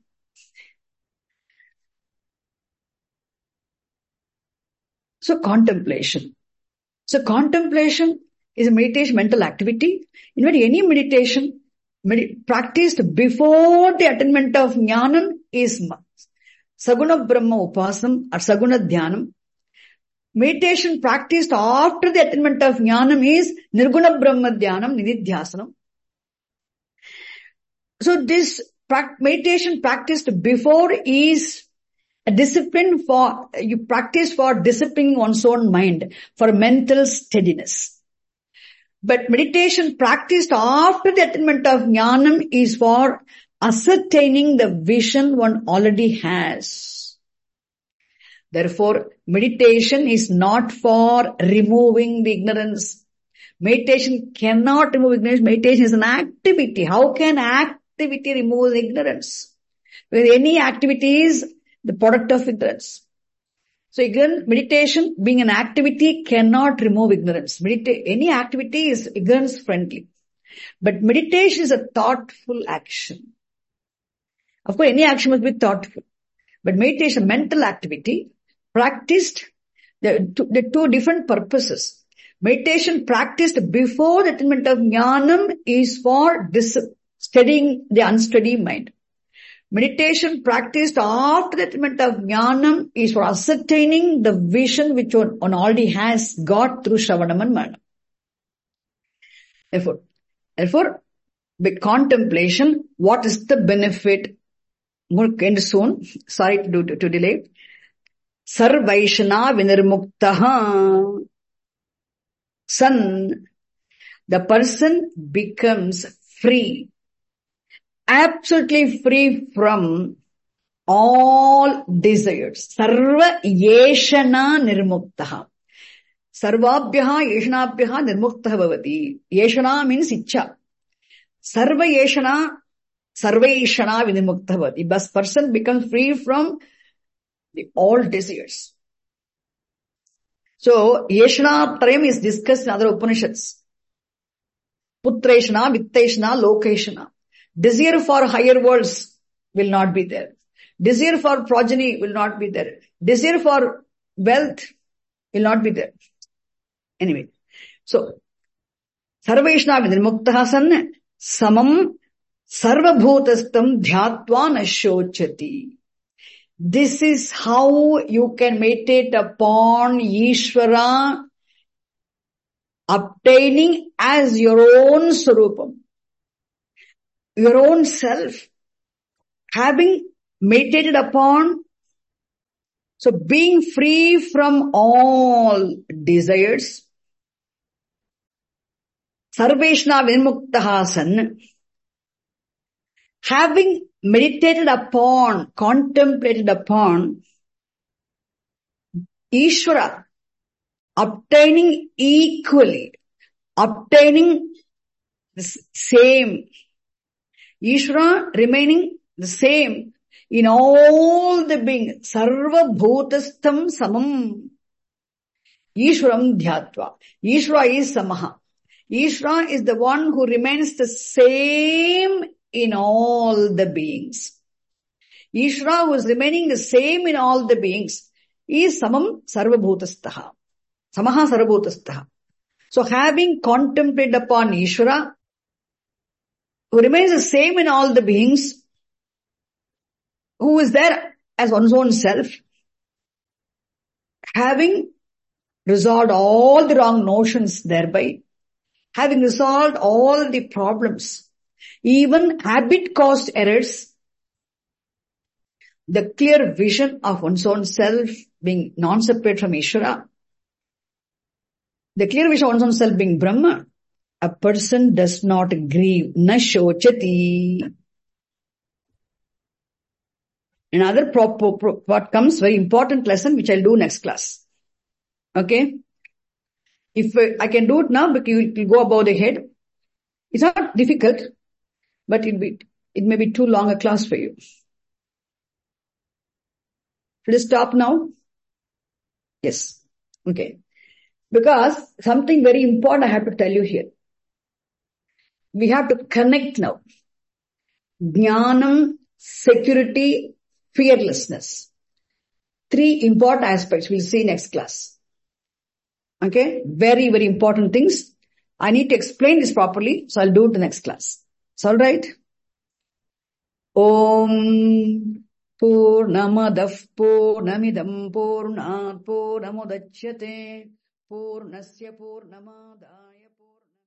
So contemplation. So contemplation is a meditation, mental activity. In fact, any meditation practiced before the attainment of jnanam is Saguna Brahma Upasam or Saguna Dhyanam. Meditation practiced after the attainment of jnanam is Nirguna Brahma Dhyanam, Nididhyasanam. So this meditation practiced before is a discipline you practice for disciplining one's own mind, for mental steadiness. But meditation practiced after the attainment of jnanam is for ascertaining the vision one already has. Therefore, meditation is not for removing the ignorance. Meditation cannot remove ignorance. Meditation is an activity. How can activity remove ignorance? Because any activity is the product of ignorance. So meditation being an activity cannot remove ignorance. Any activity is ignorance friendly. But meditation is a thoughtful action. Of course, any action must be thoughtful. But meditation, mental activity, practiced, the two different purposes. Meditation practiced before the attainment of jnanam is for studying the unsteady mind. Meditation practiced after the attainment of jnanam is for ascertaining the vision which one already has got through Shravanam and Manam. Therefore, with contemplation, what is the benefit? More end soon. Sorry to delay. Sarvaishana vinirmuktaha. San, the person becomes free. Absolutely free from all desires. Sarva yeshana nirmuktaha. Sarvabhyaha yeshanabhyaha nirmuktaha bhavati. Yeshana means ichcha. Sarva yeshana, sarvaishana vinirmuktaha bhavati. This person becomes free from all desires. So, yeshana trayam is discussed in other Upanishads. Putreshana, Vitteshana, Lokeshana. Desire for higher worlds will not be there. Desire for progeny will not be there. Desire for wealth will not be there. Anyway, so, Sarvaishna vinirmuktaha san samam sarvabhutastam dhyatva nashochati. This is how you can meditate upon Ishvara obtaining as your own Swarupam. Your own self, having meditated upon, so being free from all desires, Sarveshna Vinmuktaha san, having meditated upon, contemplated upon Ishvara, obtaining equally, obtaining the same, Ishvara remaining the same in all the beings. Sarva bhutastam samam. Ishvaram dhyatva. Ishvara is samaha. Ishvara is the one who remains the same in all the beings. Ishvara who is remaining the same in all the beings is samam sarva bhutastaha. Samaha sarva bhutastaha. So having contemplated upon Ishvara, who remains the same in all the beings, who is there as one's own self, having resolved all the wrong notions thereby, having resolved all the problems, even habit-caused errors, the clear vision of one's own self being non-separate from Ishvara, the clear vision of one's own self being Brahma, a person does not grieve. Na shochati. Another what comes, very important lesson, which I'll do next class. Okay? If I can do it now, because it will go above the head. It's not difficult, but it may be too long a class for you. Should I stop now? Yes. Okay. Because something very important I have to tell you here. We have to connect now. Jnanam, security, fearlessness. 3 important aspects we'll see next class. Okay? Very, very important things. I need to explain this properly, so I'll do it the next class. It's alright? Om Purnamadav Purnamidam Purnat Purnamudachyate Purnasya Purnamada